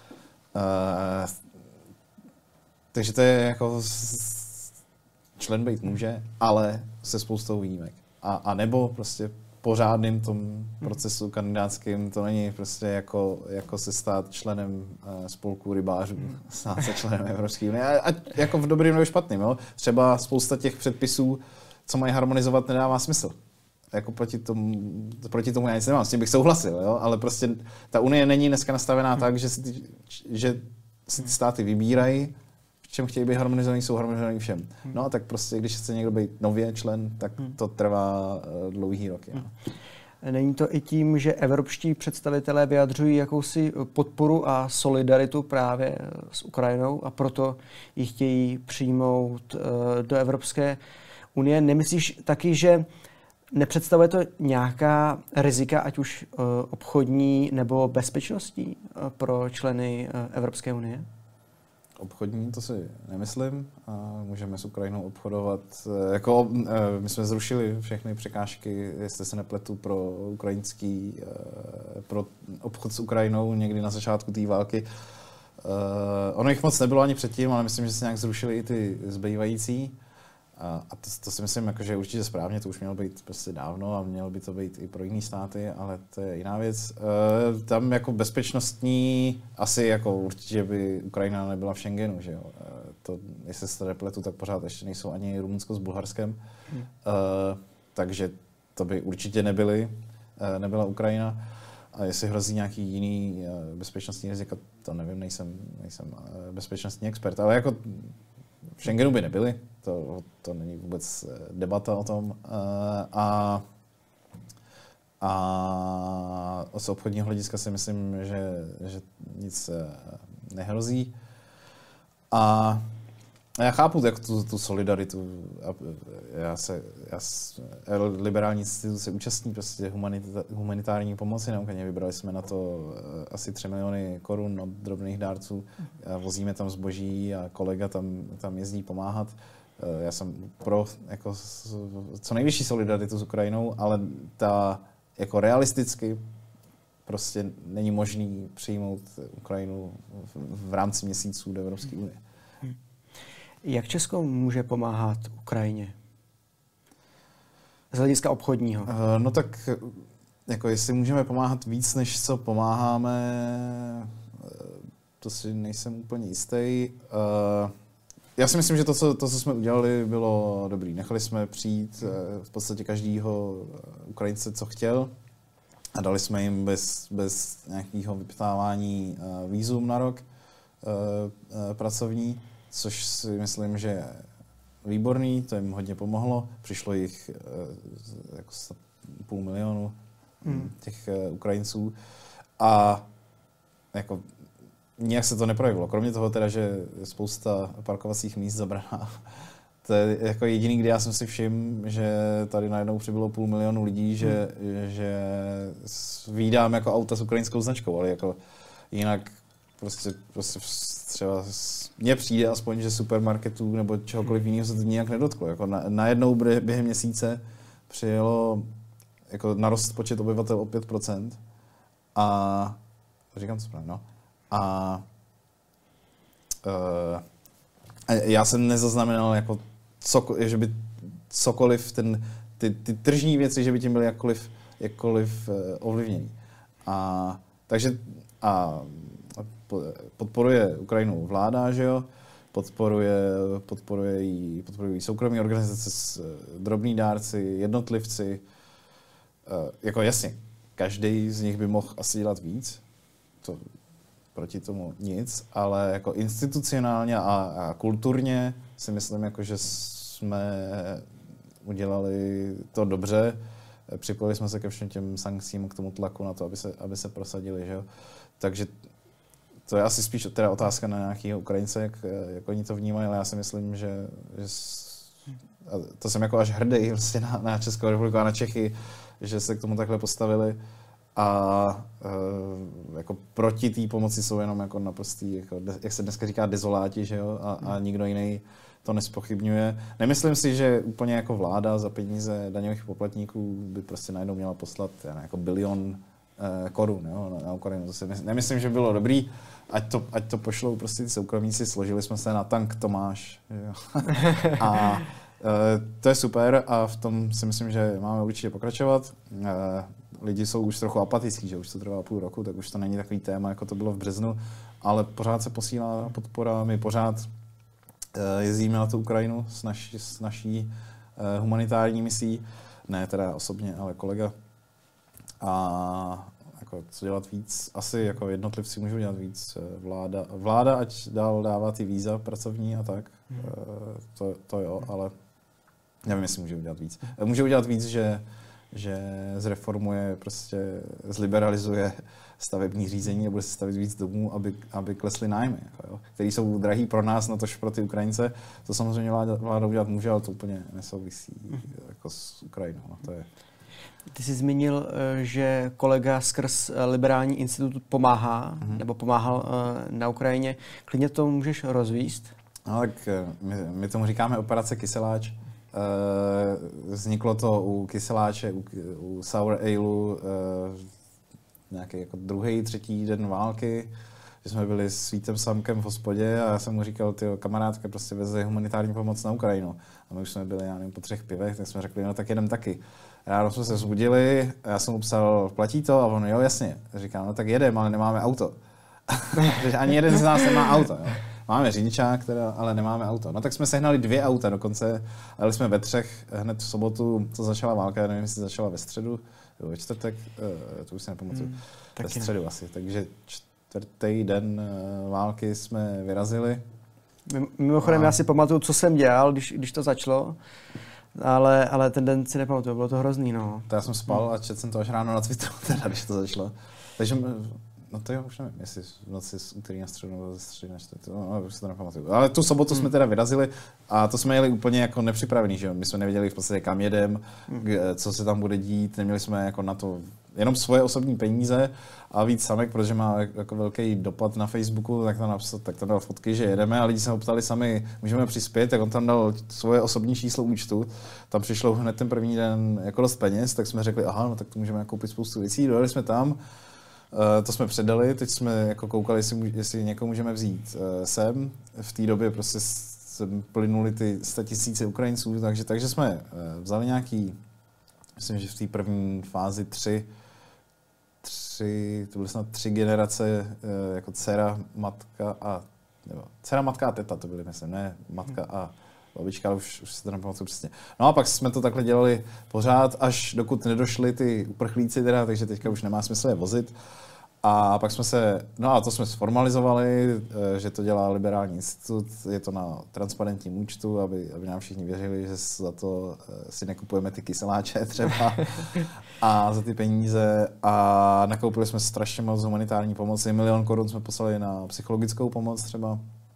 takže to je jako člen být může, ale se spoustou výjimek. A, a nebo prostě pořádným tom procesu kandidátským, to není prostě jako, jako se stát členem uh, spolku rybářů, stát se členem Evropské unie. A, a jako v dobrým nebo špatným, jo? Třeba spousta těch předpisů, co mají harmonizovat, nedává smysl. Jako proti tomu, proti tomu já nic nemám, s tím bych souhlasil, jo? Ale prostě ta unie není dneska nastavená tak, že si ty, že si ty státy vybírají, v čem chtějí být harmonizovaný, jsou harmonizovaný všem. No a tak prostě, když chce někdo být nově člen, tak to trvá uh, dlouhý roky. No. Není to i tím, že evropští představitelé vyjadřují jakousi podporu a solidaritu právě s Ukrajinou a proto ji chtějí přijmout uh, do Evropské unie? Nemyslíš taky, že nepředstavuje to nějaká rizika, ať už uh, obchodní nebo bezpečnostní uh, pro členy uh, Evropské unie? Obchodní, to si nemyslím. A můžeme s Ukrajinou obchodovat. Jako, my jsme zrušili všechny překážky, jestli se nepletu, pro ukrajinský, pro obchod s Ukrajinou někdy na začátku té války. Ono jich moc nebylo ani předtím, ale myslím, že se nějak zrušili i ty zbývající. A to, to si myslím, jako, že určitě správně, to už mělo být prostě dávno a mělo by to být i pro jiné státy, ale to je jiná věc. E, tam jako bezpečnostní, asi jako určitě by Ukrajina nebyla v Schengenu, že jo. E, to, jestli se to nepletu, tak pořád ještě nejsou ani Rumunsko s Bulharskem. Hmm. E, takže to by určitě nebyly, e, nebyla Ukrajina. A jestli hrozí nějaký jiný e, bezpečnostní rizika, to nevím, nejsem, nejsem e, bezpečnostní expert, ale jako v Schengenu by nebyly, to, to není vůbec debata o tom. A, a z obchodního hlediska si myslím, že, že nic nehrozí. A já chápu jak tu, tu solidaritu. Já se, já se, liberální instituce účastní prostě humanita, humanitární pomoci na Ukrajině. Vybrali jsme na to asi tři miliony korun od drobných dárců. Vozíme tam zboží a kolega tam, tam jezdí pomáhat. Já jsem pro jako, co nejvyšší solidaritu s Ukrajinou, ale ta jako realisticky prostě není možný přijmout Ukrajinu v, v rámci měsíců do Evropské unie. Hmm. Jak Česko může pomáhat Ukrajině? Z hlediska obchodního. No tak, jako jestli můžeme pomáhat víc, než co pomáháme, to si nejsem úplně jistý. Já si myslím, že to, co, to, co jsme udělali, bylo dobrý. Nechali jsme přijít v podstatě každýho Ukrajince, co chtěl, a dali jsme jim bez, bez nějakého vyptávání vízum na rok pracovní, což si myslím, že je výborný, to jim hodně pomohlo. Přišlo jich jako půl milionu hmm. těch Ukrajinců a jako nijak se to neprojevilo. Kromě toho teda, že spousta parkovacích míst zabraná. To je jako jediný, kdy já jsem si všiml, že tady najednou přibylo půl milionu lidí, že, hmm. že vídám jako auta s ukrajinskou značkou, ale jako jinak prostě, prostě třeba mně přijde aspoň, že supermarketů nebo čehokoliv jiného se to nijak nedotklo. Jako na, najednou během měsíce přijelo jako narost počet obyvatel o pět procent a říkám to správně, no. A uh, já jsem nezaznamenal jako cokoliv, že by cokoliv ten, ty, ty tržní věci, že by tím byly jakkoliv, jakkoliv uh, ovlivnění. A takže a podporuje Ukrajinu vláda, že jo? Podporuje, podporuje jí, podporuje jí soukromé organizace, drobní dárci, jednotlivci. Uh, jako jasně, každý z nich by mohl asi dělat víc. To proti tomu nic, ale jako institucionálně a, a kulturně si myslím, jako, že jsme udělali to dobře. Připojili jsme se ke všem těm sankcím, k tomu tlaku na to, aby se, aby se prosadili. Že jo? Takže to je asi spíš teda otázka na nějakého Ukrajince, jak, jak oni to vnímají, ale já si myslím, že, že to jsem jako až hrdý prostě na, na Českou republiku a na Čechy, že se k tomu takhle postavili. A e, jako proti té pomoci jsou jenom jako naprostý, jako, jak se dneska říká, dezoláti, že jo? A, a nikdo jiný to nespochybňuje. Nemyslím si, že úplně jako vláda za peníze daňových poplatníků by prostě najednou měla poslat ne, jako bilion e, korun, jo, na, na Ukrajinu. To si nemyslím, že bylo dobrý, ať to, ať to pošlou prostě ty soukromníci, složili jsme se na tank Tomáš. Že jo? A e, to je super a v tom si myslím, že máme určitě pokračovat. E, lidi jsou už trochu apatický, že už to trvá půl roku, tak už to není takový téma, jako to bylo v březnu, ale pořád se posílá podpora, my pořád uh, jezdíme na tu Ukrajinu s naší, s naší uh, humanitární misí, ne teda osobně, ale kolega. A jako, co dělat víc? Asi jako jednotlivci můžou dělat víc. Vláda, vláda ať dál dává ty víza pracovní a tak, hmm. uh, to, to jo, ale nevím, jestli můžou dělat víc. Můžou dělat víc, že že zreformuje, prostě zliberalizuje stavební řízení a bude se stavit víc domů, aby, aby klesly nájmy, jako jo, který jsou drahý pro nás, na tož pro ty Ukrajince. To samozřejmě vláda, vláda udělat může, ale to úplně nesouvisí jako s Ukrajinou. No, to je. Ty jsi zmínil, že kolega skrz Liberální institut pomáhá, mm-hmm. nebo pomáhal na Ukrajině. Klidně to můžeš rozvíst? No tak my, my tomu říkáme operace Kyseláč. Uh, vzniklo to u kyseláče, u, u Sour Aleu, uh, nějaký jako druhý, třetí den války, že jsme byli s Vítem Samkem v hospodě a já jsem mu říkal, tyjo, kamarádka prostě veze humanitární pomoc na Ukrajinu. A my už jsme byli, já nevím, po třech pivech, tak jsme řekli, no tak jedem taky. Ráno jsme se vzbudili, já jsem mu psal, platí to? A on, jo, jasně. Říkám, no tak jedem, ale nemáme auto. Ani jeden z nás nemá auto, jo. Máme řidičák, teda, ale nemáme auto. No tak jsme sehnali dvě auta dokonce, ale jsme ve třech hned v sobotu, co začala válka, nevím, jestli začala ve středu, ve čtvrtek, to už si nepamatuju, hmm, ve středu ne. asi. Takže čtvrtý den války jsme vyrazili. Mimochodem, a... já si pamatuju, co jsem dělal, když, když to začalo, ale, ale ten den si nepamatuju, bylo to hrozný, no. To já jsem spal a četl jsem to až ráno na Twitteru, teda, když to začalo. Takže No to jo, už nevím, jestli v noci z úterý na středu nebo ze středy na čtvrtek, no, no, už si to nepamatuju. Ale tu sobotu hmm. jsme teda vyrazili a to jsme jeli úplně jako nepřipravený, že jo? My jsme nevěděli v podstatě kam jedem, hmm. co se tam bude dít, neměli jsme jako na to jenom svoje osobní peníze a víc Samek, protože má jako velký dopad na Facebooku, tak tam napsal, tak tam dal fotky, že jedeme a lidi se ho ptali sami, můžeme přispět, tak on tam dal svoje osobní číslo účtu, tam přišlo hned ten první den jako dost peněz, tak jsme řekli, aha, no tak to můžeme koupit spoustu věcí, dojeli jsme tam, to jsme předali, teď jsme jako koukali, jestli, jestli někoho můžeme vzít sem, v té době prostě se plynuli ty statisíce Ukrajinců, takže, takže jsme vzali nějaký, myslím, že v té první fázi tři, tři, to byly snad tři generace, jako dcera, matka a, nebo dcera, matka a teta to byly, myslím, ne matka a babička, ale už, už si to nepamatuju přesně. No a pak jsme to takhle dělali pořád, až dokud nedošli ty uprchlíci teda, takže teďka už nemá smysl je vozit. A pak jsme se, no a to jsme sformalizovali, že to dělá Liberální institut, je to na transparentním účtu, aby, aby nám všichni věřili, že za to si nekupujeme ty kyseláče třeba a za ty peníze. A nakoupili jsme strašně moc humanitární pomoci, milion korun jsme poslali na psychologickou pomoc třeba.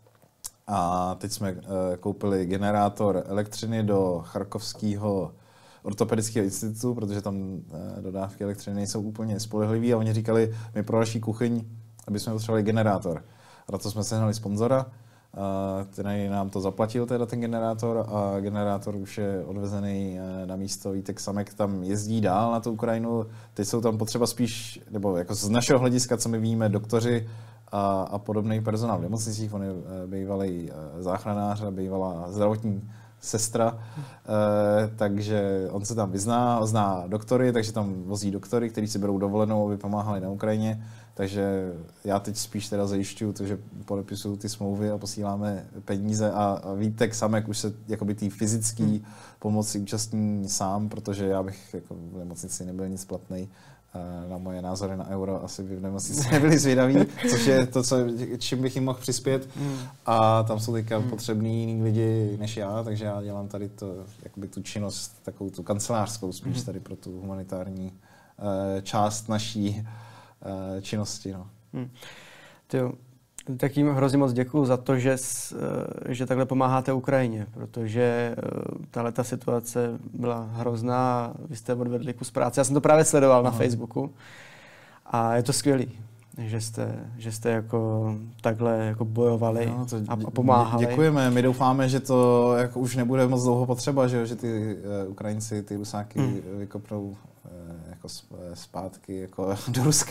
A teď jsme koupili generátor elektřiny do charkovského ortopedického institutu, protože tam dodávky elektřiny nejsou úplně spolehlivý a oni říkali, my pro naší kuchyň, aby jsme potřebovali generátor. A na to jsme sehnali sponzora, který nám to zaplatil, teda ten generátor, a generátor už je odvezený na místo. Vítek Samek tam jezdí dál na tu Ukrajinu. Teď jsou tam potřeba spíš, nebo jako z našeho hlediska, co my víme, doktoři a, a podobný personál v nemocnicích. On je bývalý záchranář a bývalá zdravotní sestra, eh, takže on se tam vyzná, zná doktory, takže tam vozí doktory, kteří si berou dovolenou, aby pomáhali na Ukrajině, takže já teď spíš teda zajišťuju to, že podepisuju ty smlouvy a posíláme peníze a, a Vítek Samek už se jakoby tý fyzický hmm. pomoci účastní sám, protože já bych jako v nemocnici nebyl nic platnej. Na moje názory na euro asi by v nemocnici nebyli zvědaví, což je to, co, čím bych jim mohl přispět. Mm. A tam jsou teďka mm. potřební jiný lidi než já, takže já dělám tady to, jakoby tu činnost, takovou tu kancelářskou spíš mm. tady pro tu humanitární uh, část naší uh, činnosti. No. Mm. Tyjo. Tak jim hrozně moc děkuju za to, že, že takhle pomáháte Ukrajině, protože tahle ta situace byla hrozná, vy jste odvedli kus práce. Já jsem to právě sledoval na Aha. Facebooku a je to skvělý, že jste, že jste jako takhle jako bojovali no, a, a pomáhali. Děkujeme, my doufáme, že to jako už nebude moc dlouho potřeba, že, že ty uh, Ukrajinci, ty Rusáky mm. vykopnou uh, jako zpátky jako do Ruska.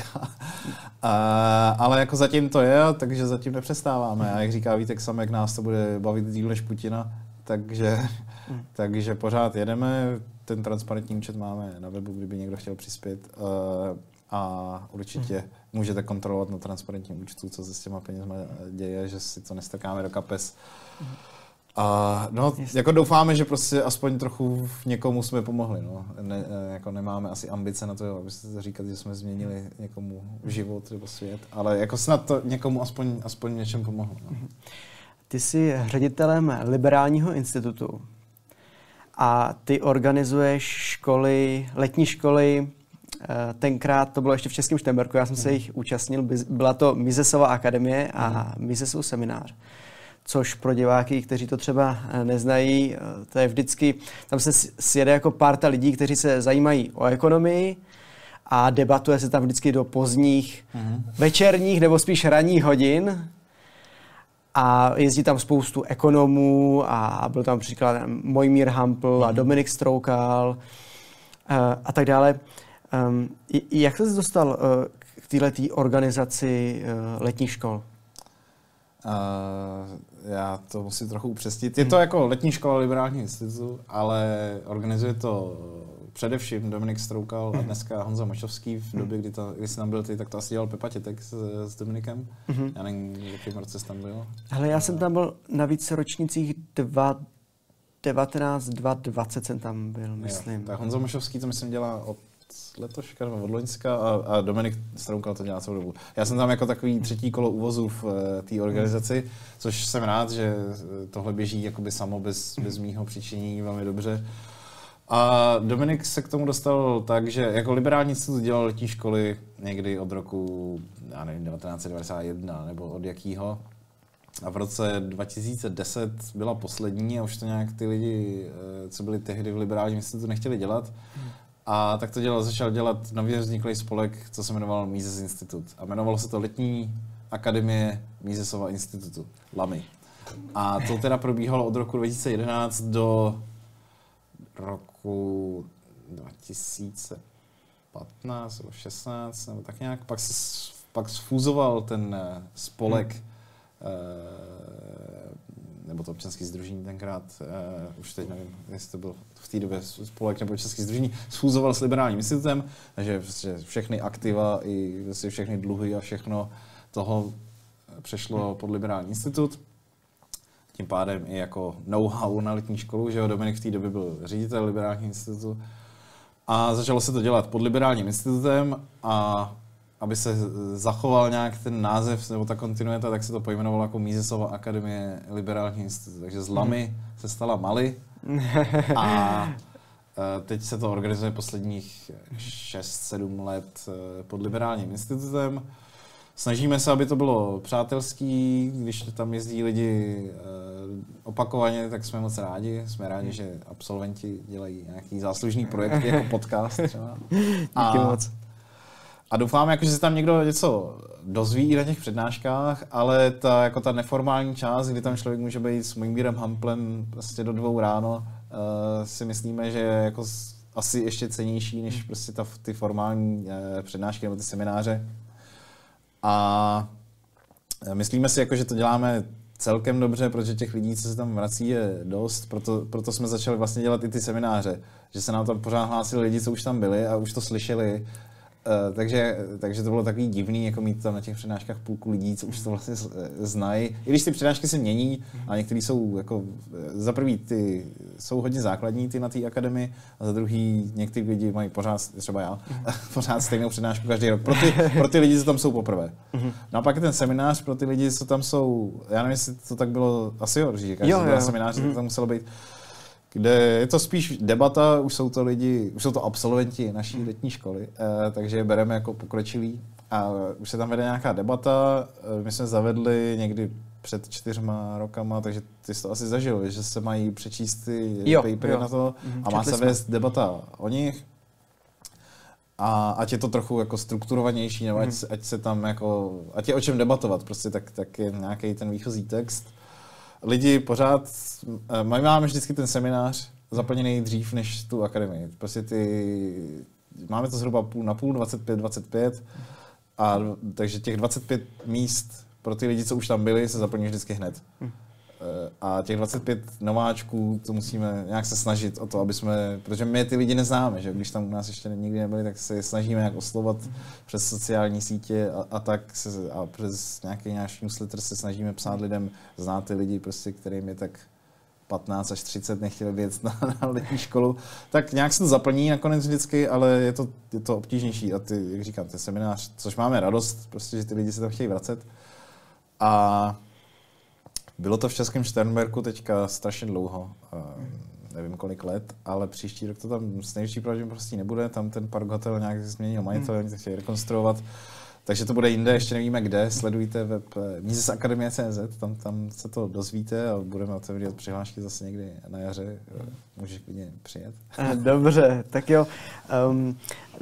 A, ale jako zatím to je, takže zatím nepřestáváme. A jak říká Vítek Samek, nás to bude bavit díl než Putina, takže, mm. takže pořád jedeme. Ten transparentní účet máme na webu, kdyby někdo chtěl přispět. Uh, a určitě mm. můžete kontrolovat na transparentním účtu, co se s těma penězma děje, že si to nestrkáme do kapes. Mm. A no, jako doufáme, že prostě aspoň trochu někomu jsme pomohli. No. Ne, jako nemáme asi ambice na to, aby se říkat, že jsme změnili někomu život nebo svět, ale jako snad to někomu aspoň, aspoň něčem pomohlo. No. Ty jsi ředitelem Liberálního institutu a ty organizuješ školy, letní školy. Tenkrát to bylo ještě v Českém Štemberku, já jsem se jich účastnil, byla to Misesova akademie a Misesův seminář. Což pro diváky, kteří to třeba neznají, to je vždycky, tam se sjede jako parta lidí, kteří se zajímají o ekonomii a debatuje se tam vždycky do pozdních mm. večerních nebo spíš ranních hodin a jezdí tam spoustu ekonomů a byl tam příklad Mojmír Hampl mm. a Dominik Stroukal a tak dále. Jak jsi dostal k této organizaci letních škol? Uh, já to musím trochu upřesnit. Je to jako letní škola Liberálního institutu, ale organizuje to především Dominik Stroukal a dneska Honza Mašovský. V době, kdy, to, kdy jsi tam byl ty, tak to asi dělal Pepa Tětek s, s Dominikem. Mm-hmm. Já nevím, v jakém roce jsi tam byl. Hele, já jsem tam byl na více ročnicích dva devatenáct, dva dvacet jsem tam byl, myslím. Jo, tak Honza Mašovský to myslím dělá od letoška nebo od loňska a, a Dominik Stroukal to dělá celou dobu. Já jsem tam jako takový třetí kolo úvozu v uh, té organizaci, což jsem rád, že tohle běží jakoby samo bez, bez mýho přičinění velmi dobře. A Dominik se k tomu dostal tak, že jako liberální institut dělal letní školy někdy od roku, já nevím, devatenáct set devadesát jedna nebo od jakýho. A v roce dva tisíce deset byla poslední a už to nějak ty lidi, co byli tehdy v liberálním institutu, nechtěli dělat. A tak to dělal, začal dělat nově vzniklý spolek, co se jmenoval Mises Institut. A jmenovalo se to Letní akademie Misesova institutu, Lamy. A to teda probíhalo od roku dva tisíce jedenáct do roku dva tisíce patnáct nebo šestnáct, nebo tak nějak. Pak se pak sfúzoval ten spolek, hmm. nebo to občanské sdružení tenkrát, už teď nevím, jestli to byl v té době spolek nebo občanské sdružení, sfúzoval s liberálním institutem, takže všechny aktiva i všechny dluhy a všechno toho přešlo pod liberální institut. Tím pádem i jako know-how na letní školu, že jo, Dominik v té době byl ředitel liberálního institutu. A začalo se to dělat pod liberálním institutem a aby se zachoval nějak ten název nebo ta kontinuita, tak se to pojmenovalo jako Misesova akademie liberálního institutu. Takže z Lamy hmm. se stala Mali a teď se to organizuje posledních šest sedm let pod liberálním institutem. Snažíme se, aby to bylo přátelský, když tam jezdí lidi opakovaně, tak jsme moc rádi. Jsme rádi, že absolventi dělají nějaký záslužný projekt jako podcast třeba. Díky moc. A doufám, jako, že se tam někdo něco dozví na těch přednáškách, ale ta, jako ta neformální část, kdy tam člověk může být s Mojmírem Hamplem prostě do dvou ráno, uh, si myslíme, že je jako asi ještě cennější než prostě ta, ty formální uh, přednášky nebo ty semináře. A myslíme si, jako, že to děláme celkem dobře, protože těch lidí, co se tam vrací, je dost, proto, proto jsme začali vlastně dělat i ty semináře, že se nám tam pořád hlásili lidi, co už tam byli a už to slyšeli. Uh, takže, takže to bylo takový divný, jako mít tam na těch přednáškách půlku lidí, co už to vlastně znají. I když ty přednášky se mění a některý jsou jako, za prvý ty jsou hodně základní ty na té akademii a za druhý některý lidi mají pořád, třeba já, pořád stejnou přednášku každý rok. Pro ty, pro ty lidi, co tam jsou poprvé. No a pak je ten seminář pro ty lidi, co tam jsou, já nevím, jestli to tak bylo, asi jo, že každý byl seminář, to tam muselo být. Kde je to spíš debata, už jsou to lidi, už jsou to absolventi naší letní školy, eh, takže je bereme jako pokročilí a už se tam vede nějaká debata. My jsme zavedli někdy před čtyřma rokama, takže ty jsi to asi zažil, že se mají přečíst ty jo, papery jo. na to a má se vést debata o nich. A ať je to trochu jako strukturovanější, nebo ať, mm. ať se tam jako, ať je o čem debatovat, prostě tak, tak je nějaký ten výchozí text. Lidi pořád, my máme vždycky ten seminář zaplněný dřív než tu akademii. Prostě ty, máme to zhruba půl na půl, dvacet pět dvacet pět, a takže těch dvacet pět míst pro ty lidi, co už tam byli, se zaplní vždycky hned. A těch dvacet pět nováčků, to musíme nějak se snažit o to, aby jsme, protože my ty lidi neznáme, že když tam u nás ještě nikdy nebyli, tak se snažíme nějak oslovat přes sociální sítě a, a tak se, a přes nějaký náš newsletter se snažíme psát lidem, znát ty lidi, prostě, kterým je tak patnáct až třicet, nechtěli věc na, na letní školu, tak nějak se to zaplní nakonec vždycky, ale je to, je to obtížnější a ty, jak říkám, ten seminář, což máme radost, prostě, že ty lidi se tam chtějí vracet. A bylo to v Českém Šternberku teďka strašně dlouho, nevím kolik let, ale příští rok to tam s největší pravděpodobností nebude, tam ten Park Hotel nějak změnil majitel, oni to chtějí rekonstruovat, takže to bude jinde, ještě nevíme kde, sledujte web misesakademie tečka cé zet, tam, tam se to dozvíte a budeme otevřít přihlášky zase někdy na jaře, můžeš klidně přijet. Dobře, tak jo. Um,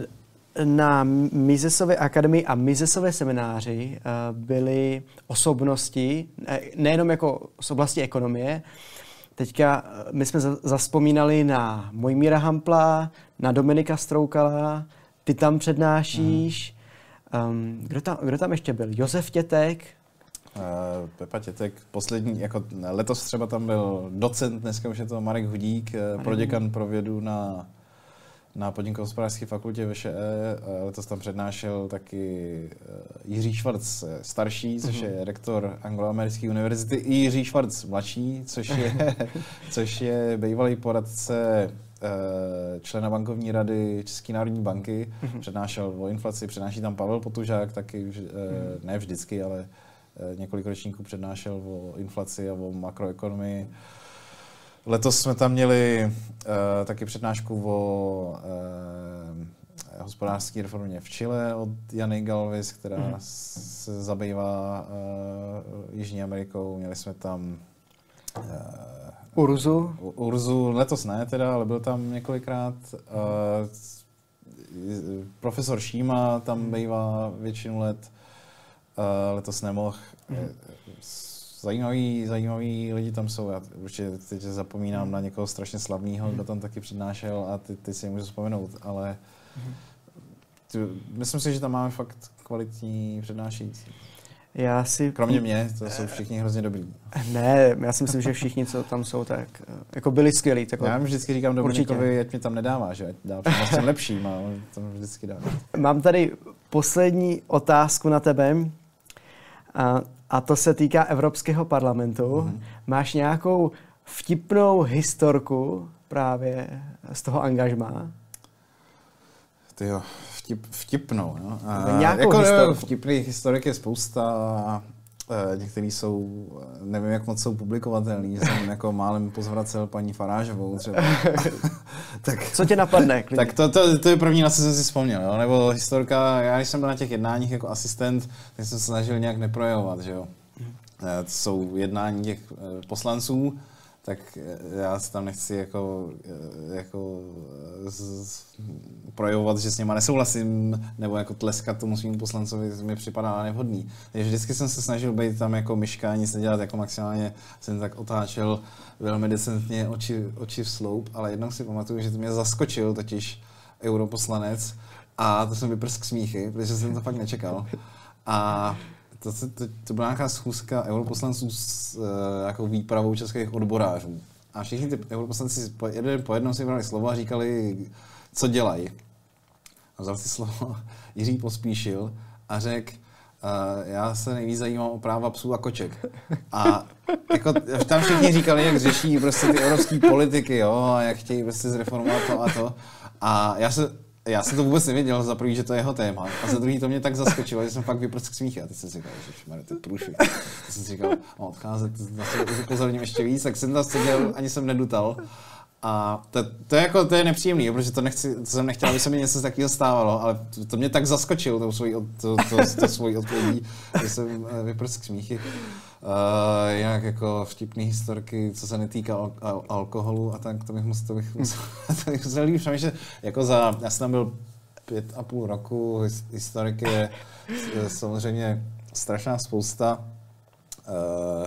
Na Misesově akademii a Misesové semináři byly osobnosti, nejenom jako z oblasti ekonomie. Teďka my jsme zavzpomínali na Mojmíra Hampla, na Dominika Stroukala, ty tam přednášíš. Um, kdo, tam, kdo tam ještě byl? Josef Tětek? Uh, Pepa Tětek, poslední, jako letos třeba tam byl docent, dneska už je to Marek Hudík, proděkan pro vědu na na podnikatelské fakultě V Š E, letos tam přednášel taky Jiří Švarc starší, což je rektor Angloamerické univerzity, i Jiří Švarc mladší, což je, což je bývalý poradce člena bankovní rady České národní banky. Přednášel o inflaci, přednáší tam Pavel Potužák, taky ne vždycky, ale několik ročníků přednášel o inflaci a o makroekonomii. Letos jsme tam měli uh, taky přednášku o uh, hospodářské reformě v Chile od Jany Galvis, která mm. se zabývá uh, Jižní Amerikou. Měli jsme tam uh, Urzu. Urzu, letos ne teda, ale byl tam několikrát. Uh, profesor Šíma tam bývá většinu let, uh, letos nemohl. Mm. Zajímaví, zajímaví lidi tam jsou. Já určitě teď zapomínám mm. na někoho strašně slavného, kdo tam taky přednášel a teď, teď si nemůžu vzpomenout, ale mm. ty, myslím si, že tam máme fakt kvalitní přednášející. Já si... Kromě mě, to jsou všichni hrozně dobrý. Ne, já si myslím, že všichni, co tam jsou, tak jako byli skvělí. Tak já vždycky říkám Dominikovi, ať mě tam nedává, že ať dá přednášet těm lepším, a on tam vždycky dá. Mám tady poslední otázku na tebe. A, a to se týká Evropského parlamentu. Mm-hmm. Máš nějakou vtipnou historku právě z toho angažmá? Tyjo, vtip, vtipnou. No. Nějakou jako vtipných historik je spousta a některý jsou, nevím, jak moc jsou publikovatelný, že jsem jako málem pozvracel paní Farážovou třeba. Tak, co tě napadne? Tak to, to, to je první, na co jsem si vzpomněl, jo? Nebo historka, já když jsem byl na těch jednáních jako asistent, tak jsem se snažil nějak neprojevovat, že jo. To jsou jednání těch poslanců, tak já se tam nechci jako, jako z, projevovat, že s něma nesouhlasím, nebo jako tleskat tomu svým poslancovi, mi připadá nevhodný. Takže vždycky jsem se snažil být tam jako myška, nic nedělat, jako maximálně jsem tak otáčel velmi decentně oči, oči v sloup, ale jednou si pamatuju, že to mě zaskočil totiž europoslanec a to jsem vyprsk smíchy, protože jsem to fakt nečekal. A To, to, to byla nějaká schůzka europoslanců s uh, jako výpravou českých odborářů. A všichni ty europoslanci po, jeden po jednom si brali slovo a říkali, co dělají. A vzal si slovo Jiří Pospíšil a řekl, uh, já se nejvíc zajímám o práva psů a koček. A jako, tam všichni říkali, jak řeší prostě ty evropské politiky, jo, a jak chtějí prostě zreformovat to a to. A já se Já jsem to vůbec nevěděl, za prvý, že to je jeho téma, a za druhý to mě tak zaskočilo, že jsem fakt vyprsk smíchy. A teď jsem si říkal, že to je průšvih. Teď jsem si říkal, no, odcházet, zase upozorním ještě víc, tak jsem tam seděl, ani jsem nedutal. A to, to, je jako, to je nepříjemný, protože to, nechci, to jsem nechtěl, aby se mi něco takového stávalo, ale to, to mě tak zaskočilo, tou svojí, to, to, to svojí odpovědí, že jsem vyprsk smíchy. Uh, jinak jako vtipný historky, co se netýká al- al- alkoholu a tak, to bych musel, to bych musel, to bych musel líp přemýšlet. Jako za, já jsem tam byl pět a půl roku, historik je samozřejmě strašná spousta. Uh,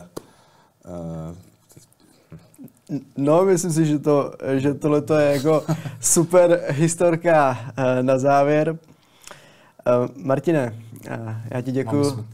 uh, no, myslím si, že, to, že tohle je jako super historka uh, na závěr. Uh, Martine, uh, já ti děkuju.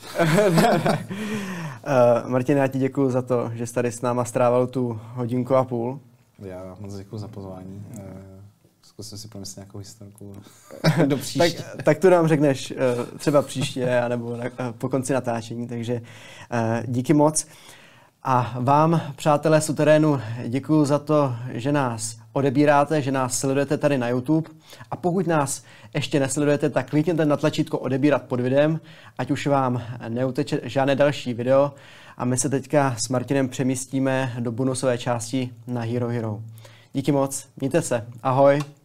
Uh, Martin, já ti děkuju za to, že jsi tady s náma strávil tu hodinku a půl. Já moc děkuju za pozvání. Uh, zkusím si promyslet nějakou historku do příště. tak, tak tu nám řekneš uh, třeba příště, anebo na, uh, po konci natáčení, takže uh, díky moc. A vám, přátelé Suterénu, děkuju za to, že nás odebíráte, že nás sledujete tady na YouTube. A pokud nás ještě nesledujete, tak klikněte na tlačítko odebírat pod videem, ať už vám neuteče žádné další video. A my se teďka s Martinem přemístíme do bonusové části na Hero Hero. Díky moc, mějte se, ahoj.